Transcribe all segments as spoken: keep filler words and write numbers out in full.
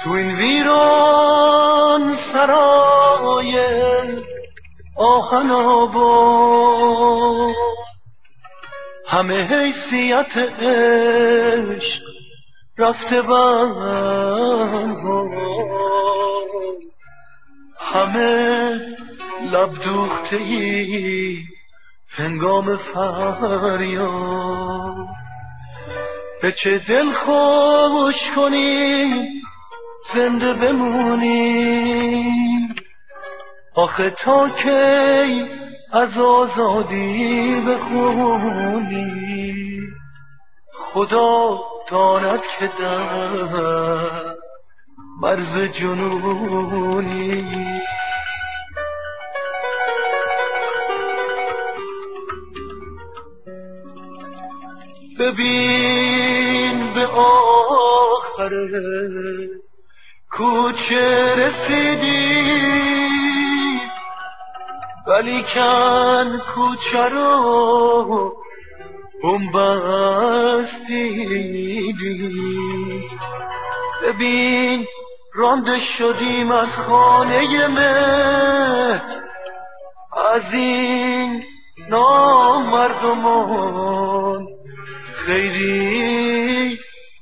تو این ویران سرای آهن آباد همه حیثیت عشق رفته بند، همه لب دوخته‌ای هنگام فریاد. به چه دل خوش کنی زنده بمونی، آخه تا کی از آزادی بخونی. خدا داند که در مرز جنونی. ببین به آخر کوچه رسیدی، ولیکن کوچه رو بومبستیدی. ببین رانده شدیم از خانه مهر، از این نامردمان خیری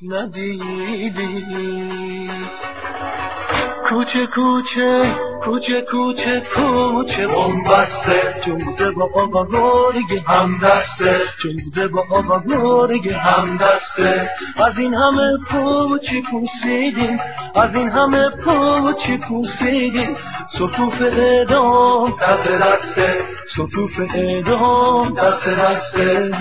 ندیدی. کوچه کوچه کوچه کوچه کوچه بومبسته، جوده با آقا گرگ همدسته، جوده با آقا گرگ همدسته. از این همه پوچی پوسیدیم، از این همه پوچی پوسیدیم، صفوف اعدام دست دسته، صفوف اعدام دست دسته.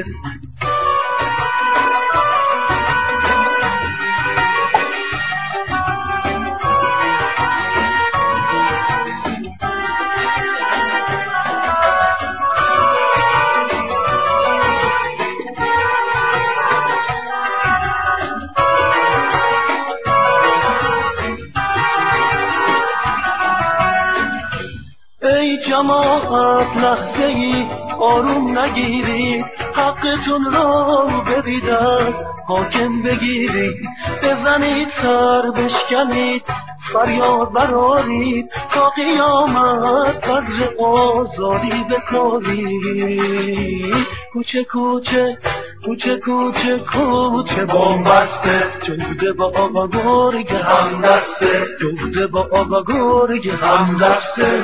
ای جماعت لحظه ای آروم نگیرید، حقتون رو بدید از حاکم بگیرید. بزنید سر بشکنید فریاد برارید، تا قیامت قدر آزادی بکارید. کوچه کوچه کوچه کوچه کوچه بومبسته، جوده با آقا گرگ همدسته، جوده با آقا گرگ همدسته.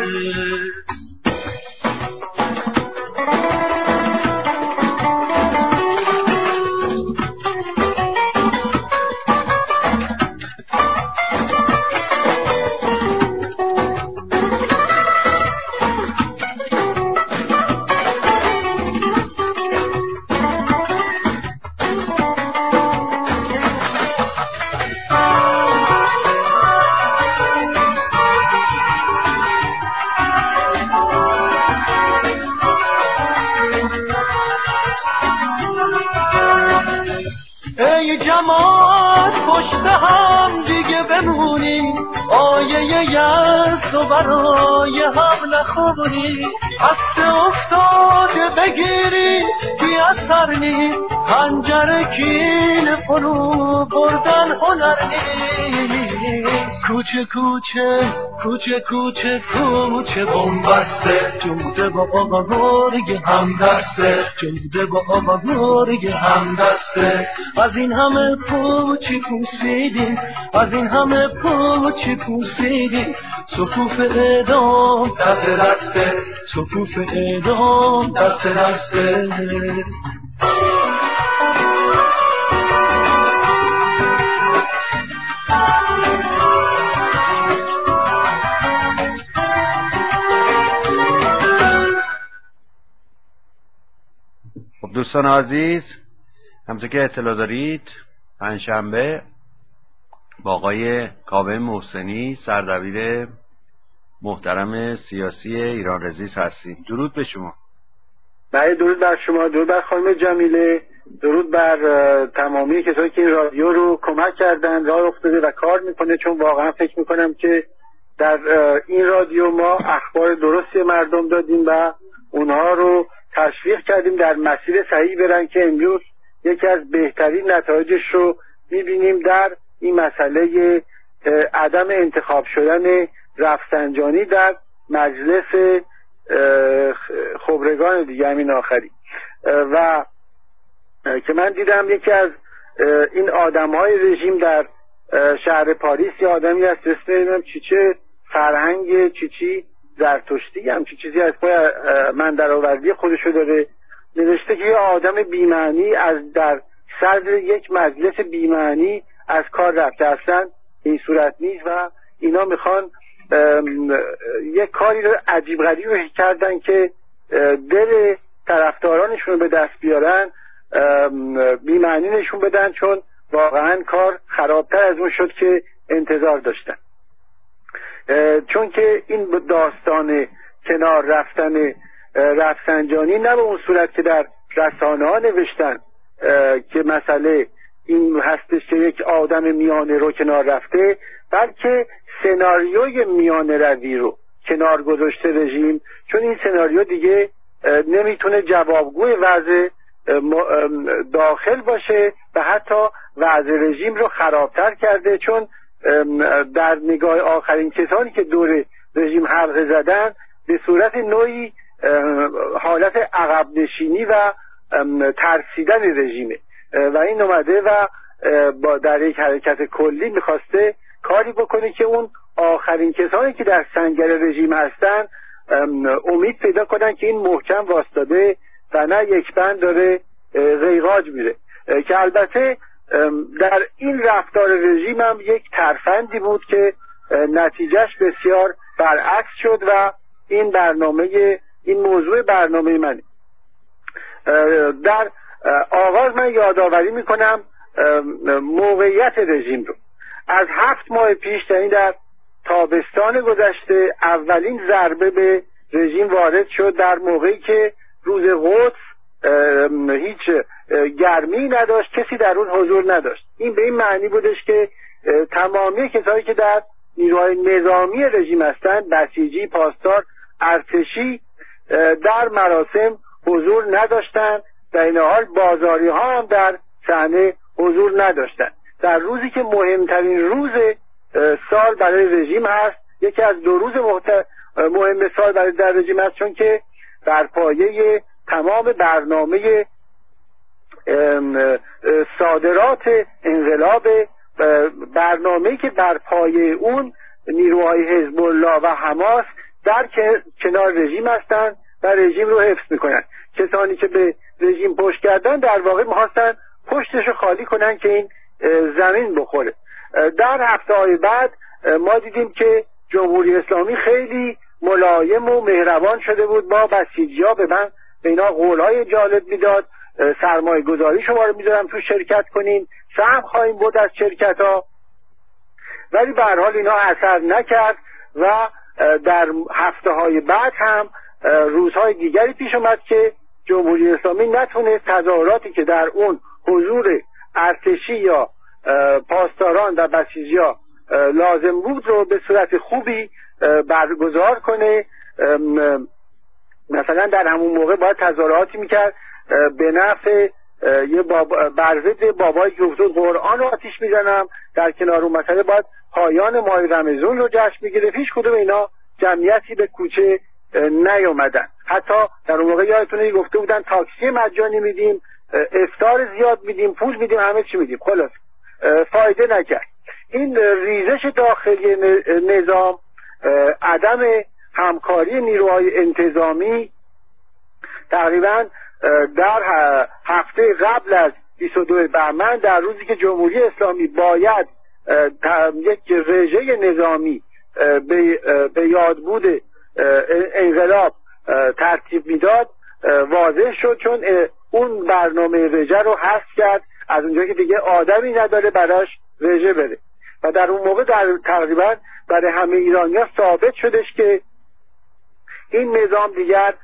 ای جماعت پشت هم دیگه بمونی، آیه یأس و برای هم نخونی. هسته افتاده بگیری بی اثر نیست، خنجر کین فرو بردن هنر نیست. کوچه کوچه کوچه کوچه کوچه بومبسته، جوده با آقا گرگ همدسته، جوده با آقا گرگ همدسته. از این همه پوچی پوسیدیم، از این همه پوچی پوسیدیم، صفوف اعدام دست دسته، صفوف اعدام دست دسته. دوستان عزیز، همونطور که اطلاع دارید پنجشنبه با آقای کاوه محسنی سردبیر محترم سیاسی ایران رزیست هستیم. درود به شما. بله، درود بر شما، درود بر خانم جمیله، درود بر تمامی کسایی که این رادیو رو کمک کردن، راه افتاده و کار میکنه، چون واقعا فکر میکنم که در این رادیو ما اخبار درستی مردم دادیم و اونها رو تشویق کردیم در مسیر صحیح برن که امروز یکی از بهترین نتایجش رو میبینیم در این مسئله عدم انتخاب شدن رفسنجانی در مجلس خبرگان دیگه همین آخری. و که من دیدم یکی از این آدم‌های رژیم در شهر پاریس یه آدمی هست اسم چیچه فرهنگ چیچی زرتشتی هم چی چیزی از پای من در آوردی خودشو داره، نوشته که یه آدم بی‌معنی از در صدر یک مجلس بی‌معنی از کار رفته. اصلا این صورت نیست و اینا میخوان یک کاری رو عجیب غریب رو کردن که دل طرفدارانشون رو به دست بیارن، بی‌معنی نشون بدن، چون واقعا کار خرابتر از اون شد که انتظار داشتن. چون که این داستان کنار رفتن رفسنجانی نه به اون صورت که در رسانه ها نوشتن که مسئله این هستش که یک آدم میانه رو کنار رفته، بلکه سناریوی میانه روی رو کنار گذاشته رژیم، چون این سناریو دیگه نمیتونه جوابگوی وضع داخل باشه و حتی وضع رژیم رو خرابتر کرده، چون در نگاه آخرین کسانی که دور رژیم حلقه زدن به صورت نوعی حالت عقب نشینی و ترسیدن رژیمه و این اومده و با در یک حرکت کلی میخواسته کاری بکنه که اون آخرین کسانی که در سنگر رژیم هستن امید پیدا کنن که این محکم واسطاده و نه یک بند داره غیغاج میره، که البته در این رفتار رژیم هم یک ترفندی بود که نتیجهش بسیار برعکس شد و این برنامه این موضوع برنامه منه. در آغاز من یادآوری میکنم موقعیت رژیم رو. از هفت ماه پیش یعنی در تابستان گذشته اولین ضربه به رژیم وارد شد، در موقعی که روز قدس هیچ گرمی نداشت، کسی در اون حضور نداشت. این به این معنی بودش که تمامی کسایی که در نیروهای نظامی رژیم هستند، بسیجی، پاسدار، ارتشی، در مراسم حضور نداشتند. در این حال بازاری ها هم در صحنه حضور نداشتند. در روزی که مهمترین روز سال برای رژیم هست، یکی از دو روز مهم سال برای در رژیم هست، چون که بر پایه تمام برنامه صادرات انقلاب، برنامه‌ای که بر پایه اون نیروهای حزب الله و حماس در کنار رژیم هستند و رژیم رو حفظ میکنن. کسانی که به رژیم پشت کردن در واقع می‌خواستن پشتش رو خالی کنن که این زمین بخوره. در هفته‌های بعد ما دیدیم که جمهوری اسلامی خیلی ملایم و مهربان شده بود با بسیجی‌ها، به من به اینا قول‌های جالب میداد، سرمایه گذاری شما رو میذارم تو شرکت کنین، سهم خواهیم بود از شرکت ها، ولی به هر حال اینا اثر نکرد و در هفته های بعد هم روزهای دیگری پیش اومد که جمهوری اسلامی نتونست تظاهراتی که در اون حضور ارتشی یا پاسداران و بسیجی ها لازم بود رو به صورت خوبی برگزار کنه. مثلا در همون موقع باید تظاهراتی میکرد به نفع یه بابا برزد بابای جفتون قرآن رو آتیش میزنم، در کنار اون مسئله باید پایان ماه رمضان رو جشن میگیره. هیچ کدوم اینا جمعیتی به کوچه نیومدن. حتی در اون موقع یادتونه گفته بودن تاکسی مجانی میدیم، افطار زیاد میدیم، پول میدیم، همه چی میدیم، خلاص فایده نکرد. این ریزش داخلی نظام، عدم همکاری نیروهای انتظامی، تقریبا در هفته قبل از بیست و دو بهمن، در روزی که جمهوری اسلامی باید یک رژه نظامی به یادبود انقلاب ترتیب میداد واضح شد، چون اون برنامه رژه رو حذف کرد، از اونجا که دیگه آدمی نداره براش رژه بره. و در اون موقع در تقریبا برای همه ایرانی‌ها ثابت شدش که این نظام دیگر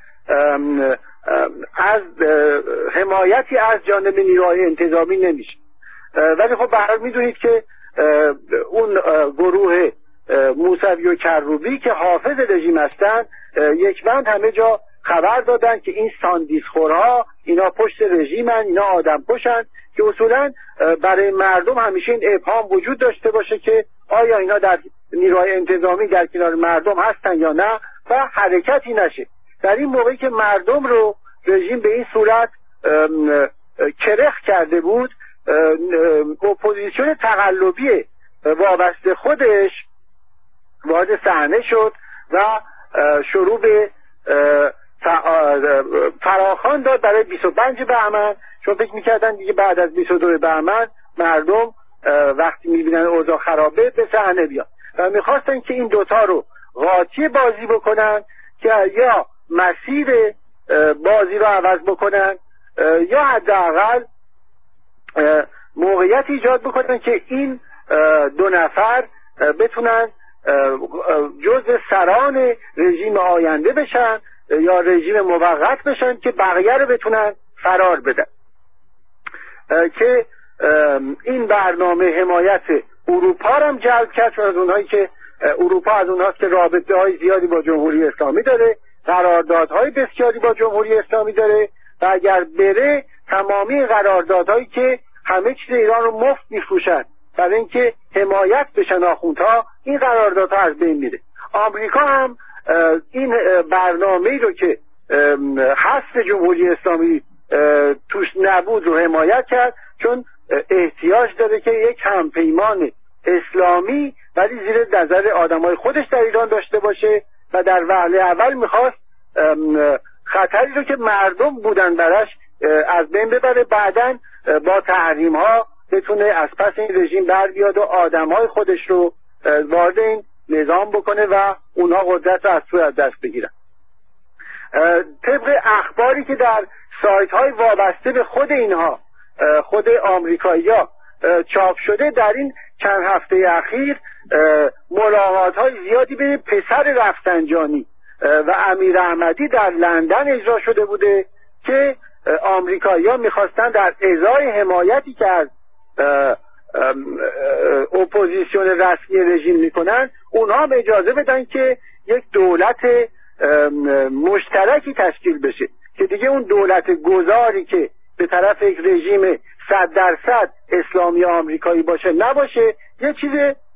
از حمایتی از جانب نیروهای انتظامی نمیشه. ولی خب به هر حال میدونید که اون گروه موسوی و کروبی که حافظ رژیم هستن یک بند همه جا خبر دادن که این ساندیسخورها اینا پشت رژیمن، اینا آدم کشن، که اصولا برای مردم همیشه این ابهام وجود داشته باشه که آیا اینا در نیروهای انتظامی در کنار مردم هستن یا نه و حرکتی نشه. در این موقعی که مردم رو رژیم به این صورت کرخ کرده بود، اپوزیسیون تقلبی وابسته خودش وارد صحنه شد و شروع به فراخوان داد برای بیست و پنج بهمن، چون فکر میکردن دیگه بعد از بیست و دو بهمن مردم وقتی میبینن اوضاع خرابه به صحنه بیان و میخواستن که این دوتا رو قاطی بازی بکنن که یا مسیر بازی رو عوض بکنن یا حداقل موقعیت ایجاد بکنن که این دو نفر بتونن جزء سران رژیم آینده بشن یا رژیم موقت بشن که بقیه رو بتونن فرار بدن. که این برنامه حمایت اروپا هم جلب کرد، چون از اونهایی که اروپا از اونهاست که رابطه های زیادی با جمهوری اسلامی داره، قراردادهای بسیاری با جمهوری اسلامی داره و اگر بره تمامی قراردادهایی که همه چیز ایران رو مفت میفروشن برای اینکه حمایت بشن آخوندها، این قراردادها از بین میره. آمریکا هم این برنامه‌ای رو که حذف جمهوری اسلامی توش نبود رو حمایت کرد، چون احتیاج داره که یک همپیمان اسلامی ولی زیر نظر آدمای خودش در ایران داشته باشه و در وهله اول میخواست خطری رو که مردم بودن براش از بین ببره، بعداً با تحریم ها بتونه از پس این رژیم بر بیاد و آدمای خودش رو وارد این نظام بکنه و اونها قدرت رو از تو از دست بگیرن. طبق اخباری که در سایت های وابسته به خود اینها خود آمریکایی‌ها چاپ شده، در این چند هفته اخیر ملاقات های زیادی بین پسر رفسنجانی و امیر احمدی در لندن اجرا شده بوده که آمریکایی‌ها میخواستن در ازای حمایتی که از اپوزیسیون رسمی رژیم میکنن اونها هم اجازه بدن که یک دولت مشترکی تشکیل بشه که دیگه اون دولت گذاری که به طرف یک رژیم صد درصد اسلامی آمریکایی باشه نباشه، یه چیز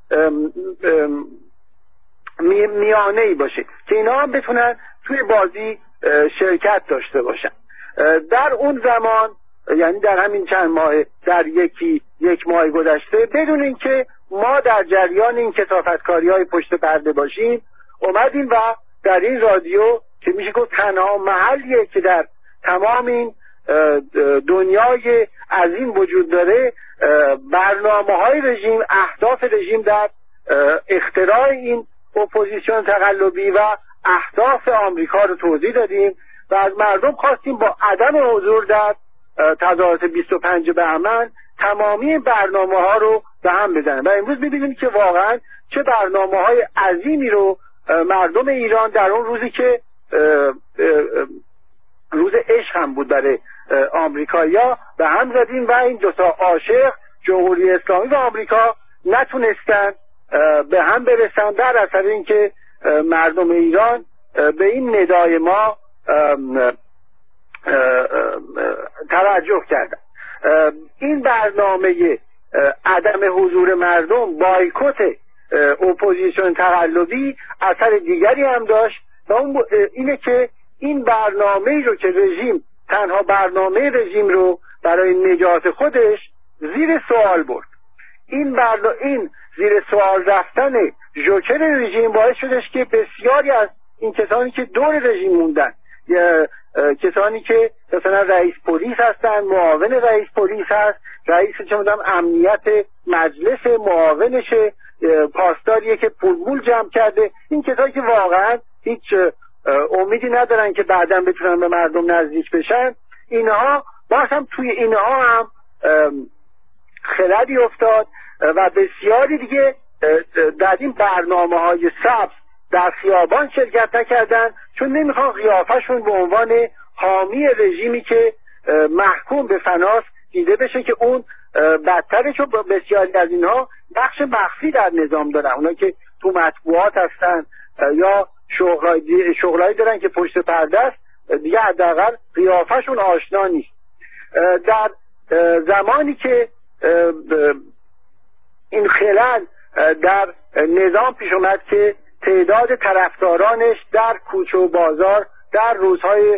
میانه‌ای باشه که اینا هم بتونن توی بازی شرکت داشته باشن. در اون زمان، یعنی در همین چند ماه، در یکی یک ماه گذشته، بدون اینکه ما در جریان این کثافتکاری‌های پشت پرده باشیم، اومدیم و در این رادیو که میشه گفت تنها محلیه که در تمام این دنیای عظیم وجود داره برنامه‌های رژیم، اهداف رژیم در اختراع این اپوزیسیون تقلبی و اهداف آمریکا رو توضیح دادیم و از مردم خواستیم با عدم حضور در تظاهرات بیست و پنج بهمن تمامی برنامه ها رو به هم بزنن و امروز می‌بینیم که واقعا چه برنامه های عظیمی رو مردم ایران در اون روزی که روز عشق هم بود برای آمریکایی‌ها به هم زدیم و این دو تا عاشق جمهوری اسلامی و آمریکا نتونستن به هم برسن در اثر اینکه مردم ایران به این ندای ما توجه کردن. این برنامه عدم حضور مردم، بایکوت اپوزیسیون تقلبی، اثر دیگری هم داشت و اون اینه که این برنامه‌ای رو که رژیم تنها برنامه رژیم رو برای نجات خودش زیر سوال برد. این برنامه این زیر سوال رفتن جوکر رژیم باعث شدش که بسیاری از این کسانی که دور رژیم موندن، کسانی که مثلا رئیس پلیس هستن، معاون رئیس پلیس هست، رئیس چه می‌دونم امنیت مجلس، معاونش، پاسداریه که پول مول جمع کرده، این کسایی که واقعا هیچ امیدی ندارن که بعداً بتونن به مردم نزدیک بشن، اینها باز هم توی اینها هم خللی افتاد و بسیاری دیگه در این برنامه‌های سبز در خیابان شرکت نکردن، چون نمیخوان قیافه‌شون به عنوان حامی رژیمی که محکوم به فناست دیده بشه که اون بدتره، چون بسیاری از اینها نقش مخفی در نظام دارن، اونا که تو مطبوعات هستن یا شغلایی شغلایی دارن که پشت پرده است، دیگه حداقل قیافه‌شون آشنا نیست. در زمانی که این خلل در نظام پیش اومد که تعداد طرفدارانش در کوچه و بازار در روزهای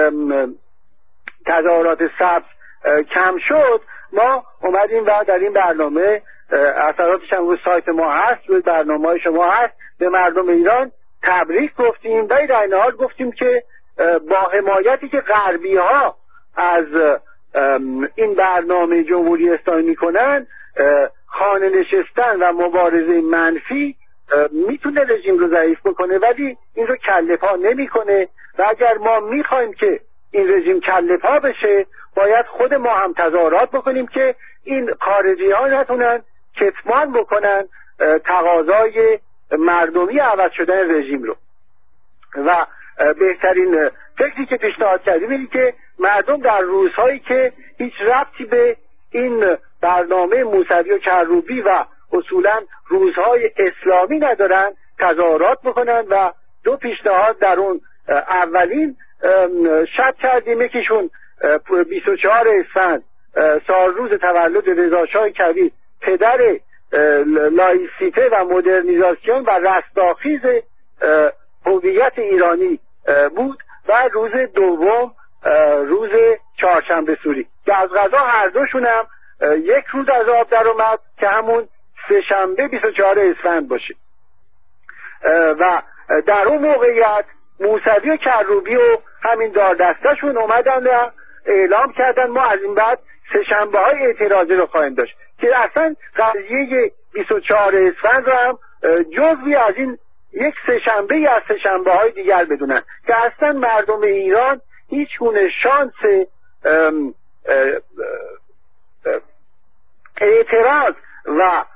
تظاهرات سبز کم شد، ما اومدیم و در این برنامه، اثراتش هم روی سایت ما هست، روی برنامه شما هست، به مردم ایران تبریک گفتیم و در این حال گفتیم که با حمایتی که غربی ها از این برنامه جمهوری اسلامی میکنن، خانه نشستن و مبارزه منفی میتونه رژیم رو ضعیف بکنه ولی این رو کله پا نمیکنه و اگر ما میخوایم که این رژیم کله پا بشه باید خود ما هم تظاهرات بکنیم که این خارجی ها نتونن کتمان بکنن تقاضای مردمی عوض شدن رژیم رو. و بهترین فکری که پیشنهاد کردیم اینه که مردم در روزهایی که هیچ ربطی به این برنامه موسوی و کروبی و اصولا روزهای اسلامی ندارن تظاهرات بکنن و دو پیشنهاد در اون اولین شب کردیم، یکیشون بیست و چهار اسفند سال روز تولد رضا شاه کویر پدر لایسیته و مدرنیزاسیون و رستاخیز هویت ایرانی بود و روز دوم روز چهارشنبه سوری که از قضا هر دوشون هم یک روز از آب در اومد که همون سه شنبه بیست و چهار اسفند باشه. و در اون موقعیت موسوی و کروبی و همین دار دستشون اومدن و اعلام کردن ما از این بعد سه شنبه های اعتراضی رو خواهیم داشت که اصلا قضیه بیست و چهار اسفند رو هم جزوی از این یک سه شنبه یا سه شنبه های دیگر بدونن که اصلا مردم ایران هیچ گونه شانس ام ام اعتراض و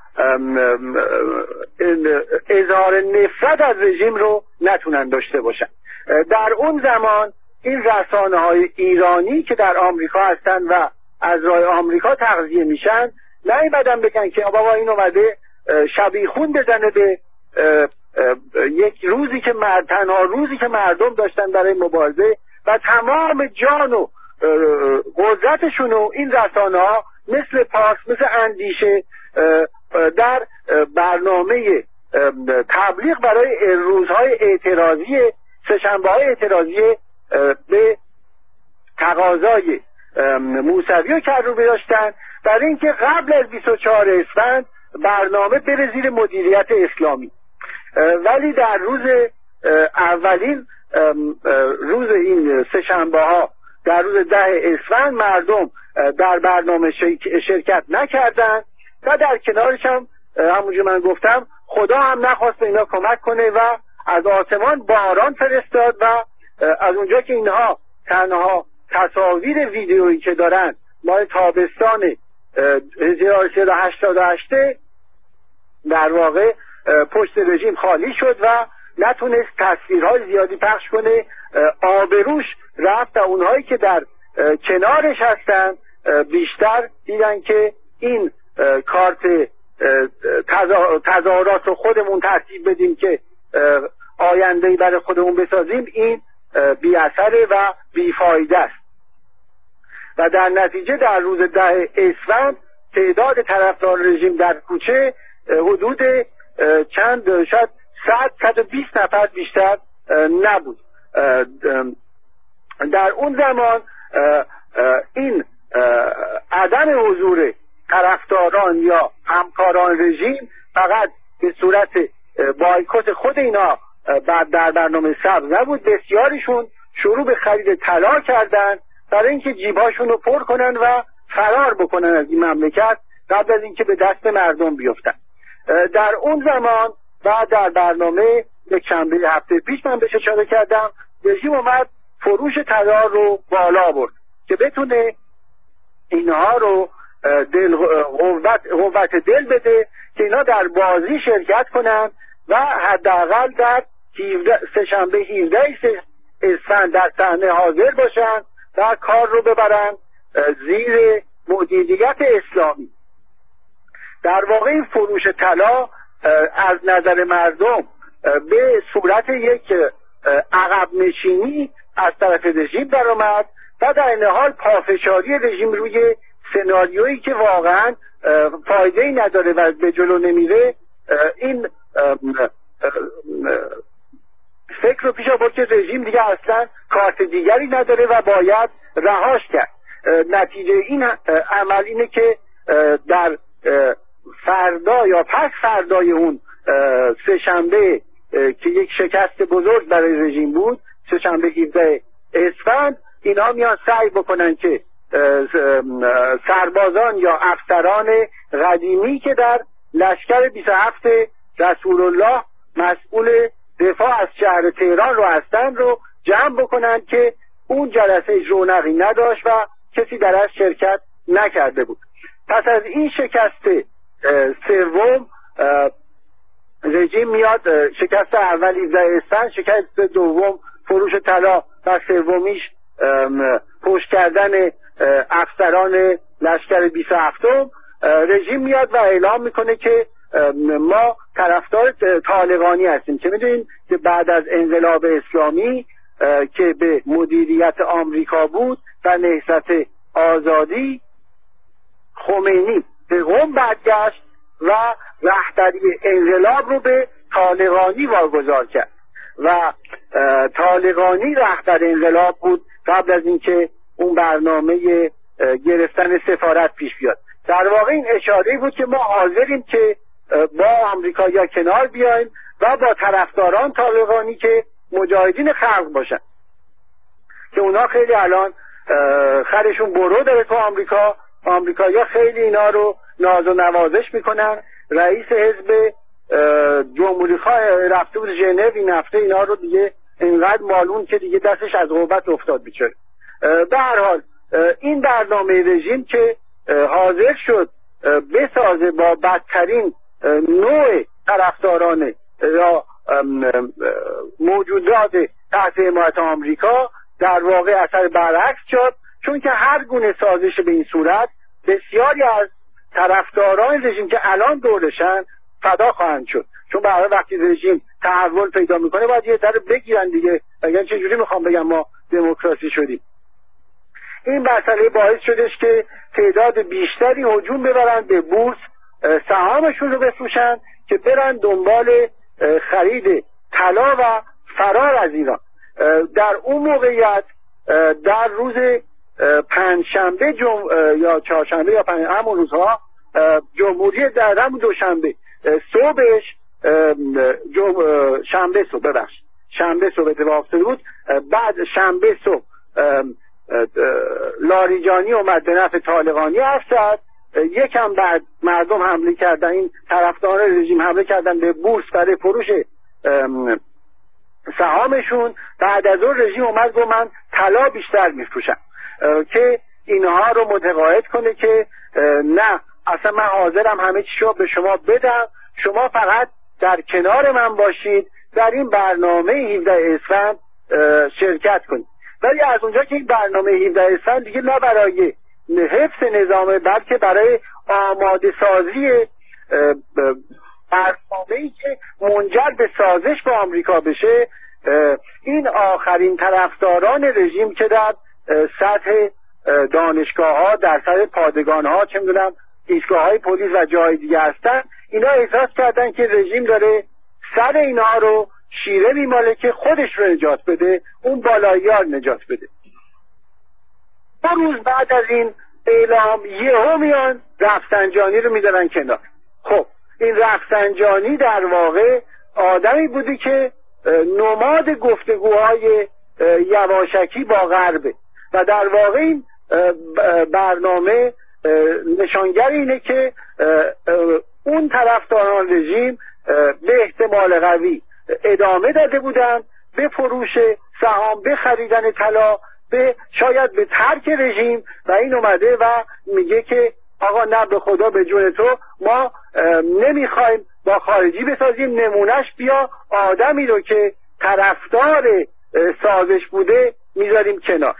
اظهار نفرت از رژیم رو نتونن داشته باشن. در اون زمان این رسانه های ایرانی که در آمریکا هستن و از راه آمریکا تغذیه میشن نیومدن بگن که بابا این اومده شبیخون بزنه به یک روزی که مرد تنها روزی که مردم داشتن برای مبارزه و تمام جان و قدرتشون و این رسانه ها مثل پاس مثل اندیشه در برنامه تبلیغ برای روزهای اعتراضی سه‌شنبه های اعتراضی به تقاضای موسوی و کروبی داشتن برای اینکه قبل از بیست و چهار اسفند برنامه بره زیر مدیریت اسلامی. ولی در روز اولین روز این سه‌شنبه ها در روز ده اسفند مردم در برنامه شرکت نکردند و در کنارش هم همونجور من گفتم خدا هم نخواست به اینا کمک کنه و از آسمان باران فرستاد و از اونجا که اینها تنها تصاویر ویدیویی که دارن ماه تابستان هزار و سیصد و هشتاد و هشت در واقع پشت رژیم خالی شد و نتونست تصویرهای زیادی پخش کنه، آبروش رفت و اونهایی که در کنارش هستن بیشتر دیدن که این کارت تظاهرات رو خودمون ترتیب بدیم که آینده‌ای برای خودمون بسازیم این بی اثره و بیفایده است. و در نتیجه در روز ده اسفند تعداد طرفدار رژیم در کوچه حدود چند شاید صد صد و بیست نفر بیشتر نبود. در اون زمان این عدم حضور طرفداران یا همکاران رژیم فقط به صورت بایکوت خود اینا در برنامه سبز نبود، بسیاریشون شروع به خرید طلا کردن برای اینکه جیبهاشون رو پر کنن و فرار بکنن از این مملکت قبل از اینکه به دست مردم بیفتن. در اون زمان و در برنامه یک شنبه هفته پیش من بهش اشاره کردم رژیم اومد فروش طلا رو بالا برد که بتونه اینها رو دل قوت قوت دل بده که اینا در بازی شرکت کنن و حداقل در سه شنبه هفده اسفند در صحنه حاضر باشن و کار رو ببرن زیر مدیریت اسلامی. در واقع این فروش طلا از نظر مردم به صورت یک عقب نشینی از طرف رژیم در آمد و در این حال پافشاری رژیم روی سناریویی که واقعا فایده‌ای نداره و به جلو نمیره، این فکر رو پیش آورد که رژیم دیگه اصلا کارت دیگری نداره و باید رهاش کرد. نتیجه این عمل اینه که در فردا یا پس فردای اون سه شنبه که یک شکست بزرگ برای رژیم بود، سه شنبه هفدهم اسفند، اینا میان سعی بکنن که سربازان یا افسران قدیمی که در لشکر بیست و هفت رسول الله مسئول دفاع از شهر تهران رو هستن رو جمع بکنن که اون جلسه رونقی نداشت و کسی درش شرکت نکرده بود. پس از این شکست سوم رژیم میاد، شکست اول هفدهم اسفند، شکست دوم فروش طلا و سومیش پشت کردن افسران لشکر بیست و هفتم، رژیم میاد و اعلام میکنه که ما طرفدار طالقانی هستیم که میدونین که بعد از انقلاب اسلامی که به مدیریت آمریکا بود و نهضت آزادی، خمینی به قم برگشت و رهبری انقلاب رو به طالقانی واگذار کرد و طالقانی رهبر انقلاب بود قبل از اینکه اون برنامه گرفتن سفارت پیش بیاد. در واقع این اشاره بود که ما حاضریم که با آمریکایی‌ها کنار بیایم و با طرفداران طالقانی که مجاهدین خلق باشن که اونا خیلی الان خرشون برو داره تو آمریکا، آمریکایی‌ها خیلی اینا رو ناز و نوازش میکنن. رئیس حزب جمهوری‌خواه رفته بود ژنو این هفته، اینا رو دیگه اینقدر مالون که دیگه دستش از قوت افتاد بیچاره. به هر حال این برنامه رژیم که حاضر شد بسازه با بدترین نوع طرفداران یا موجودات تحت حمایت آمریکا، در واقع اثر برعکس شد، چون که هر گونه سازش به این صورت بسیاری از طرفداران رژیم که الان دورشن فدا خواهند شد، چون برای وقتی رژیم تحول پیدا میکنه باید یه در بگیرن دیگه، اگر چجوری میخوام بگم ما دموکراسی شدیم. این مسئله باعث شدش که تعداد بیشتری هجوم ببرن به بورس، سهامشون رو بفروشن که برن دنبال خرید طلا و فرار از ایران. در اون موقعیت در روز پنجشنبه جم... یا چهارشنبه یا پنج همون روزها جمهوری در همون دوشنبه صبحش جم... شنبه صبح ببخش شنبه صبح اتفاق افتاده بود. بعد شنبه صبح لاریجانی اومد به نفع طالقانی حرف زد، یکم بعد مردم حمله کردن، این طرفداران رژیم حمله کردن به بورس برای فروش سهامشون. بعد از اون رژیم اومد گفت من طلا بیشتر میفروشم که اینها رو متقاعد کنه که نه، اصلا من حاضرم همه چیشو به شما بدم، شما فقط در کنار من باشید، در این برنامه هفدهم اسفند شرکت کنید. ولی از اونجا که این برنامه هفدهم اسفند دیگه نه برای حفظ نظامه بلکه برای آماده سازی برنامه‌ای که منجر به سازش با آمریکا بشه، این آخرین طرفداران رژیم که در سطح دانشگاه‌ها، در سطح پادگان‌ها، چه می‌دونم ایستگاه‌های پلیس و جای دیگه هستن، اینا احساس کردن که رژیم داره سر اینها رو شیره میماله که خودش رو نجات بده، اون بالایی‌ها رو نجات بده. دو روز بعد از این اعلام یهو میان رفسنجانی رو میذارن کنار. خب این رفسنجانی در واقع آدمی بودی که نماد گفتگوهای یواشکی با غربه و در واقع این برنامه نشانگر اینه که اون طرفداران رژیم به احتمال قوی ادامه داده بودن به فروش سهام، به خریدن طلا، به شاید به ترک رژیم، و این اومده و میگه که آقا نه به خدا به جون تو، ما نمیخوایم با خارجی بسازیم، نمونهش بیا آدمی رو که طرفدار سازش بوده میذاریم کنار.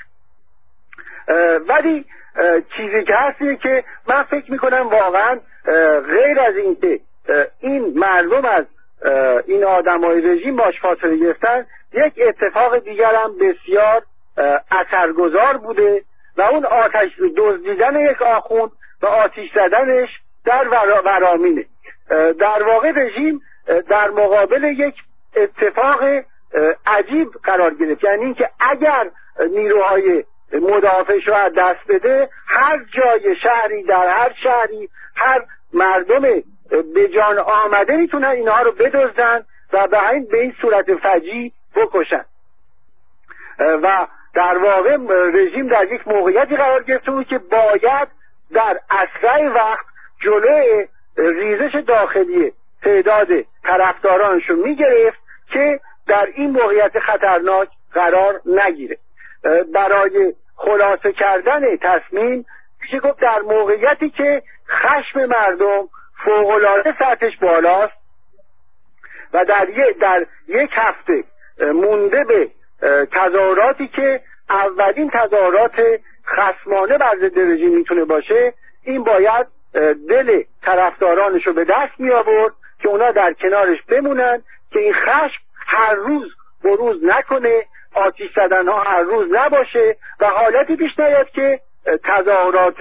ولی چیزی که هستیه که من فکر میکنم واقعا غیر از این که این مردم از این آدمای رژیم باش فاصله گرفتن، یک اتفاق دیگر هم بسیار اثرگذار بوده و اون آتش دزدیدن یک آخوند و آتش زدنش در ورامینه. در واقع رژیم در مقابل یک اتفاق عجیب قرار گرفت، یعنی اینکه اگر نیروهای مدافعش رو از دست بده، هر جای شهری، در هر شهری هر مردم به جان آمده میتونن اینها رو بدزدن و به این به این صورت فجیع بکشن. و در واقع رژیم در یک موقعیتی قرار گرفته بود که باید در اسرع وقت جلوی ریزش داخلی تعداد طرفدارانشو میگرفت که در این موقعیت خطرناک قرار نگیره. برای خلاصه کردن تصمیم میشه گفت در موقعیتی که خشم مردم فوق‌العاده سطحش بالاست و در یک, در یک هفته مونده به تظاهراتی که اولین تظاهرات خصمانه بر ضد رژیم میتونه باشه، این باید دل طرفدارانش رو به دست می آورد که اونا در کنارش بمونن، که این خشم هر روز بروز نکنه، آتش زدن ها هر روز نباشه و حالتی پیش نیاد که تظاهرات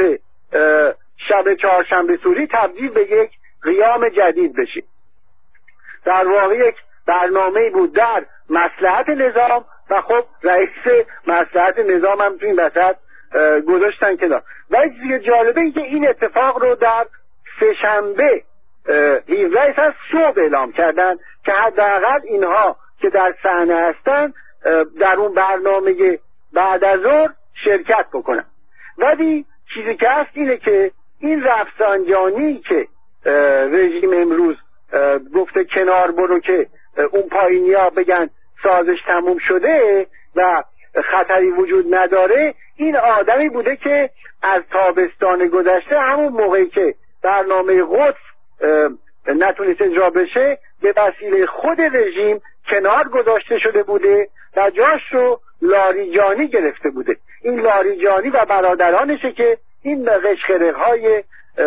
شب چهارشنبه سوری تبدیل به یک قیام جدید بشه. در واقع یک برنامه‌ای بود در مصلحت نظام و خب رئیس مصلحت نظام هم تو این وسط گذاشتن کنار. و چیز جالبه این که این اتفاق رو در سه‌شنبه هفدهم از صبح اعلام کردن که حداقل اینها که در صحنه هستن در اون برنامه بعد از ظهر شرکت بکنن. ولی چیزی که هست اینه که این رفسنجانی که رژیم امروز گفته کنار برو که اون پایینیا بگن سازش تموم شده و خطری وجود نداره، این آدمی بوده که از تابستان گذشته همون موقعی که برنامه قدس نتونست اجرا بشه به وسیله خود رژیم کنار گذاشته شده بوده و جاش رو لاریجانی گرفته بوده. این لاریجانی و برادرانشه که این قشقرق‌های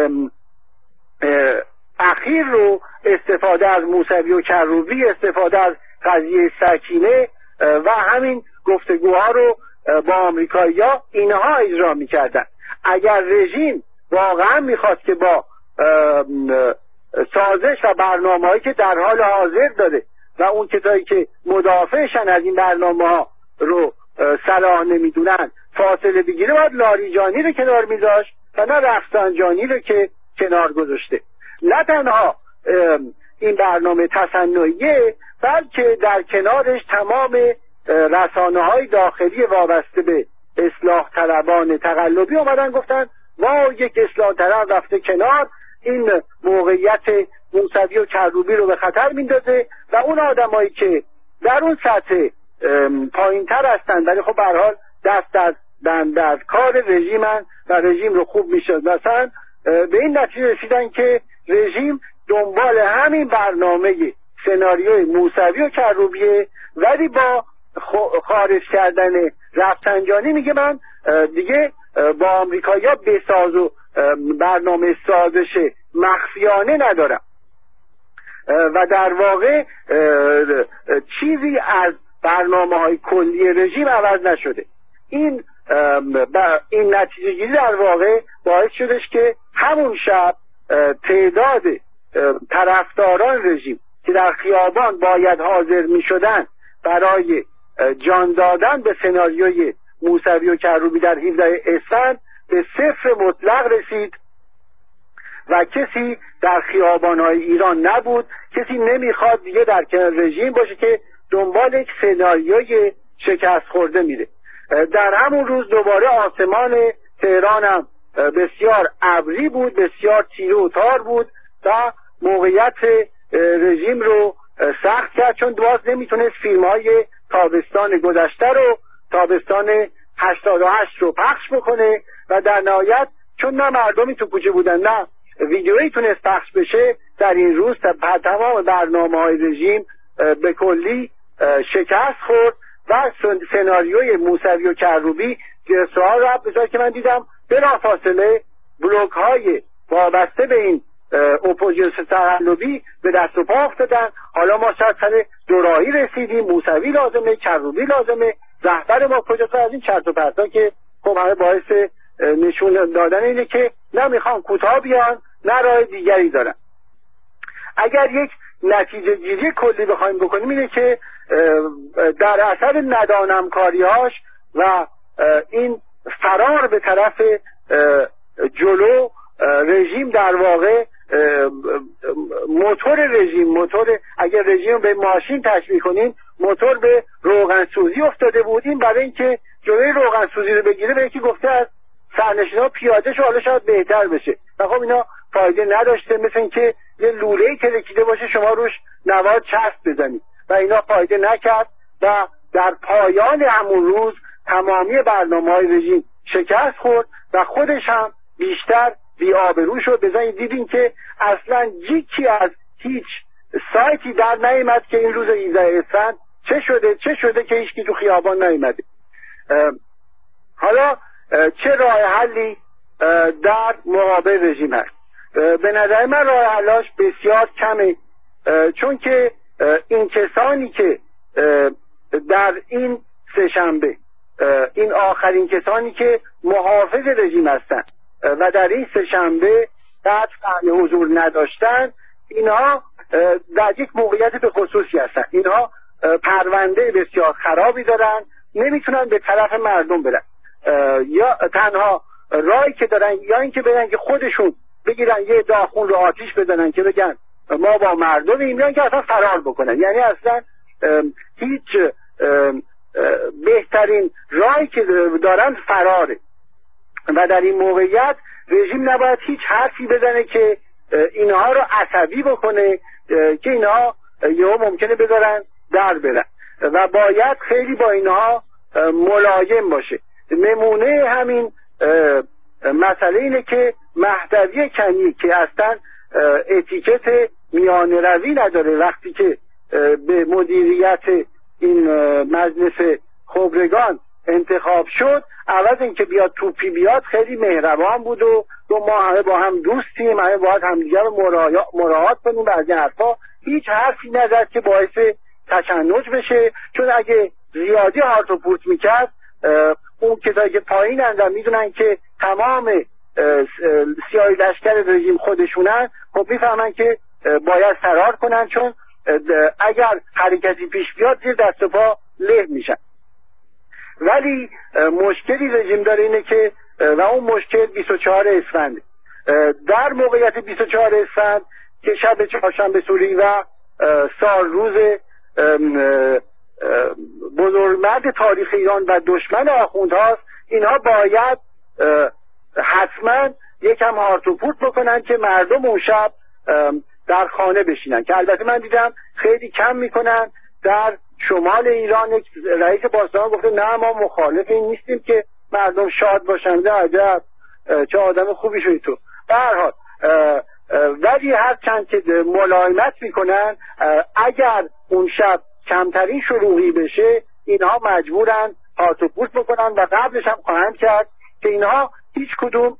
اخیر رو استفاده از موسوی و کروبی، استفاده از قضیه سکینه و همین گفتگوها رو با آمریکایی‌ها اینها اجرا می‌کردن. اگر رژیم واقعا می‌خواست که با سازش و برنامه‌هایی که در حال حاضر داره و اون کسایی که مدافعشن از این برنامه‌ها رو صلاح نمیدونن فاصله بگیره، باید لاریجانی رو کنار میذاشت و نه رفسنجانی رو که کنار گذاشته. نه تنها این برنامه تصنعیه، بلکه در کنارش تمام رسانه‌های داخلی وابسته به اصلاح طلبان تقلبی اومدن گفتن ما یک اصلاح طلب رفته کنار، این موقعیت موسوی و کروبی رو به خطر میندازه و اون آدمایی که در اون سطح پایین تر هستن ولی خب به هر حال دست از بند از کار رژیمن و رژیم رو خوب میشناسن، به این نتیجه رسیدن که رژیم دنبال همین برنامه سناریوی موسوی و کروبیه، ولی با خارج کردن رفسنجانی میگه من دیگه با آمریکایی‌ها بساز و برنامه سازش مخفیانه ندارم و در واقع چیزی از برنامه‌های کلی رژیم عوض نشده. این این نتیجه گیری در واقع باعث شدش که همون شب تعداد طرفداران رژیم که در خیابان باید حاضر می شدن برای جان دادن به سناریوی موسوی و کروبی در هفدهم اسفند به صفر مطلق رسید و کسی در خیابان‌های ایران نبود، کسی نمیخواد دیگه در کنار رژیم باشه که دنبال یک سناریوی شکست خورده میره. در همون روز دوباره آسمان تهران هم بسیار ابری بود، بسیار تیره و تار بود و موقعیت رژیم رو سخت کرد، چون باز نمیتونست فیلم‌های تابستان گذشته رو، تابستان هشتاد و هشت رو پخش بکنه و در نهایت چون نه مردمی تو کوچه بودن نه ویدیویی تونست پخش بشه، در این روز تمام برنامه‌های رژیم به کلی شکست خورد و سناریوی موسوی و کروبی سوال رفت. بسیار که من دیدم بلافاصله بلوک های وابسته به این اپوزیسیون تقلبی به دست و پا افتادن. حالا ما سر سر دورایی رسیدیم، موسوی لازمه، کروبی لازمه، رهبر ما کجاست، از این چرت و پرتا که خب همه باعث نشون دادن اینه که نه میخوان کوتاه بیان نه راه دیگری دارن. اگر یک نتیجه گیری کلی بخوایم بکنیم اینه که در اثر ندانمکاریهاش و این فرار به طرف جلو، رژیم در واقع موتور رژیم موتور اگر رژیم به ماشین تشبیه کنیم موتور به روغن سوزی افتاده بود. این برای اینکه جلوی روغن سوزی رو بگیره به یکی گفته از سرنشینا پیاده شو، حالا شاید بهتر بشه. و خب اینا فایده نداشته، مثل اینکه یه لوله‌ای ترکیده باشه شما روش نوار چسب بزنید و اینا فایده نکرد و در پایان همون روز تمامی برنامه‌های رژیم شکست خورد و خودش هم بیشتر بی‌آبرو شد. بزنید دیدین که اصلا یکی از هیچ سایتی در نیامد که این روز هجدهم اسفند چه شده چه شده که هیچکی تو خیابان نیامده. حالا چه راه حلی در مقابل رژیم هست؟ به نظر من راه حلاش بسیار کمه، چون که این کسانی که در این سه‌شنبه این آخرین کسانی که محافظ رژیم هستند و در این سه‌شنبه قطع حضور نداشتن، اینها در یک موقعیت به خصوصی هستن. اینها پرونده بسیار خرابی دارن، نمیتونن به طرف مردم برن. یا تنها راهی که دارن یا اینکه برن که خودشون بگیرن یه داخون رو آتیش بزنن که بگن ما با مردمیم، یا اینکه اصلا فرار بکنن. یعنی اصلا هیچ بهترین راهی که دارن فراره و در این موقعیت رژیم نباید هیچ حرفی بزنه که اینها رو عصبی بکنه که اینها یهو ممکنه بذارن در برن و باید خیلی با اینها ملایم باشه. نمونه همین مسئله اینه که مهدوی کنی که اصلا اتیکت میانه روی نداره، وقتی که به مدیریت این مجلس خبرگان انتخاب شد، عوض اینکه بیاد توپی بیاد خیلی مهربان بود و دو ما همه با هم دوستیم، همه باید همدیگه رو مراعات کنیم و از این حرفا هیچ حرفی نزد که باعث تشنج بشه. چون اگه زیادی هارت و پورت میکرد اون کسایی که پایین اندن میدونن که تمام سیاهی لشکر رژیم خودشونن، خب میفهمن که باید فرار کنن، چون اگر حرکتی پیش بیاد زیر دست و پا له میشن. ولی مشکلی رژیم داره اینه که و اون مشکل بیست و چهارم اسفند. در موقعیت بیست و چهارم اسفند که شب چهارشنبه سوری و سال روز بزرگمرد تاریخ ایران و دشمن آخوندهاست، اینها باید حتما یکم هارت و پورت بکنن که مردم اون شب در خانه بشینن، که البته من دیدم خیلی کم میکنن. در شمال ایران یک رئیس پاسداران گفته نه ما مخالف این نیستیم که مردم شاد باشن. عجب چه آدم خوبی شدی تو. به هر حال ولی هر چند که ملایمت میکنن، اگر اون شب کمترین شروعی بشه اینها مجبورن هارت و پورت بکنن و قبلش هم خواهند کرد که اینها هیچ کدوم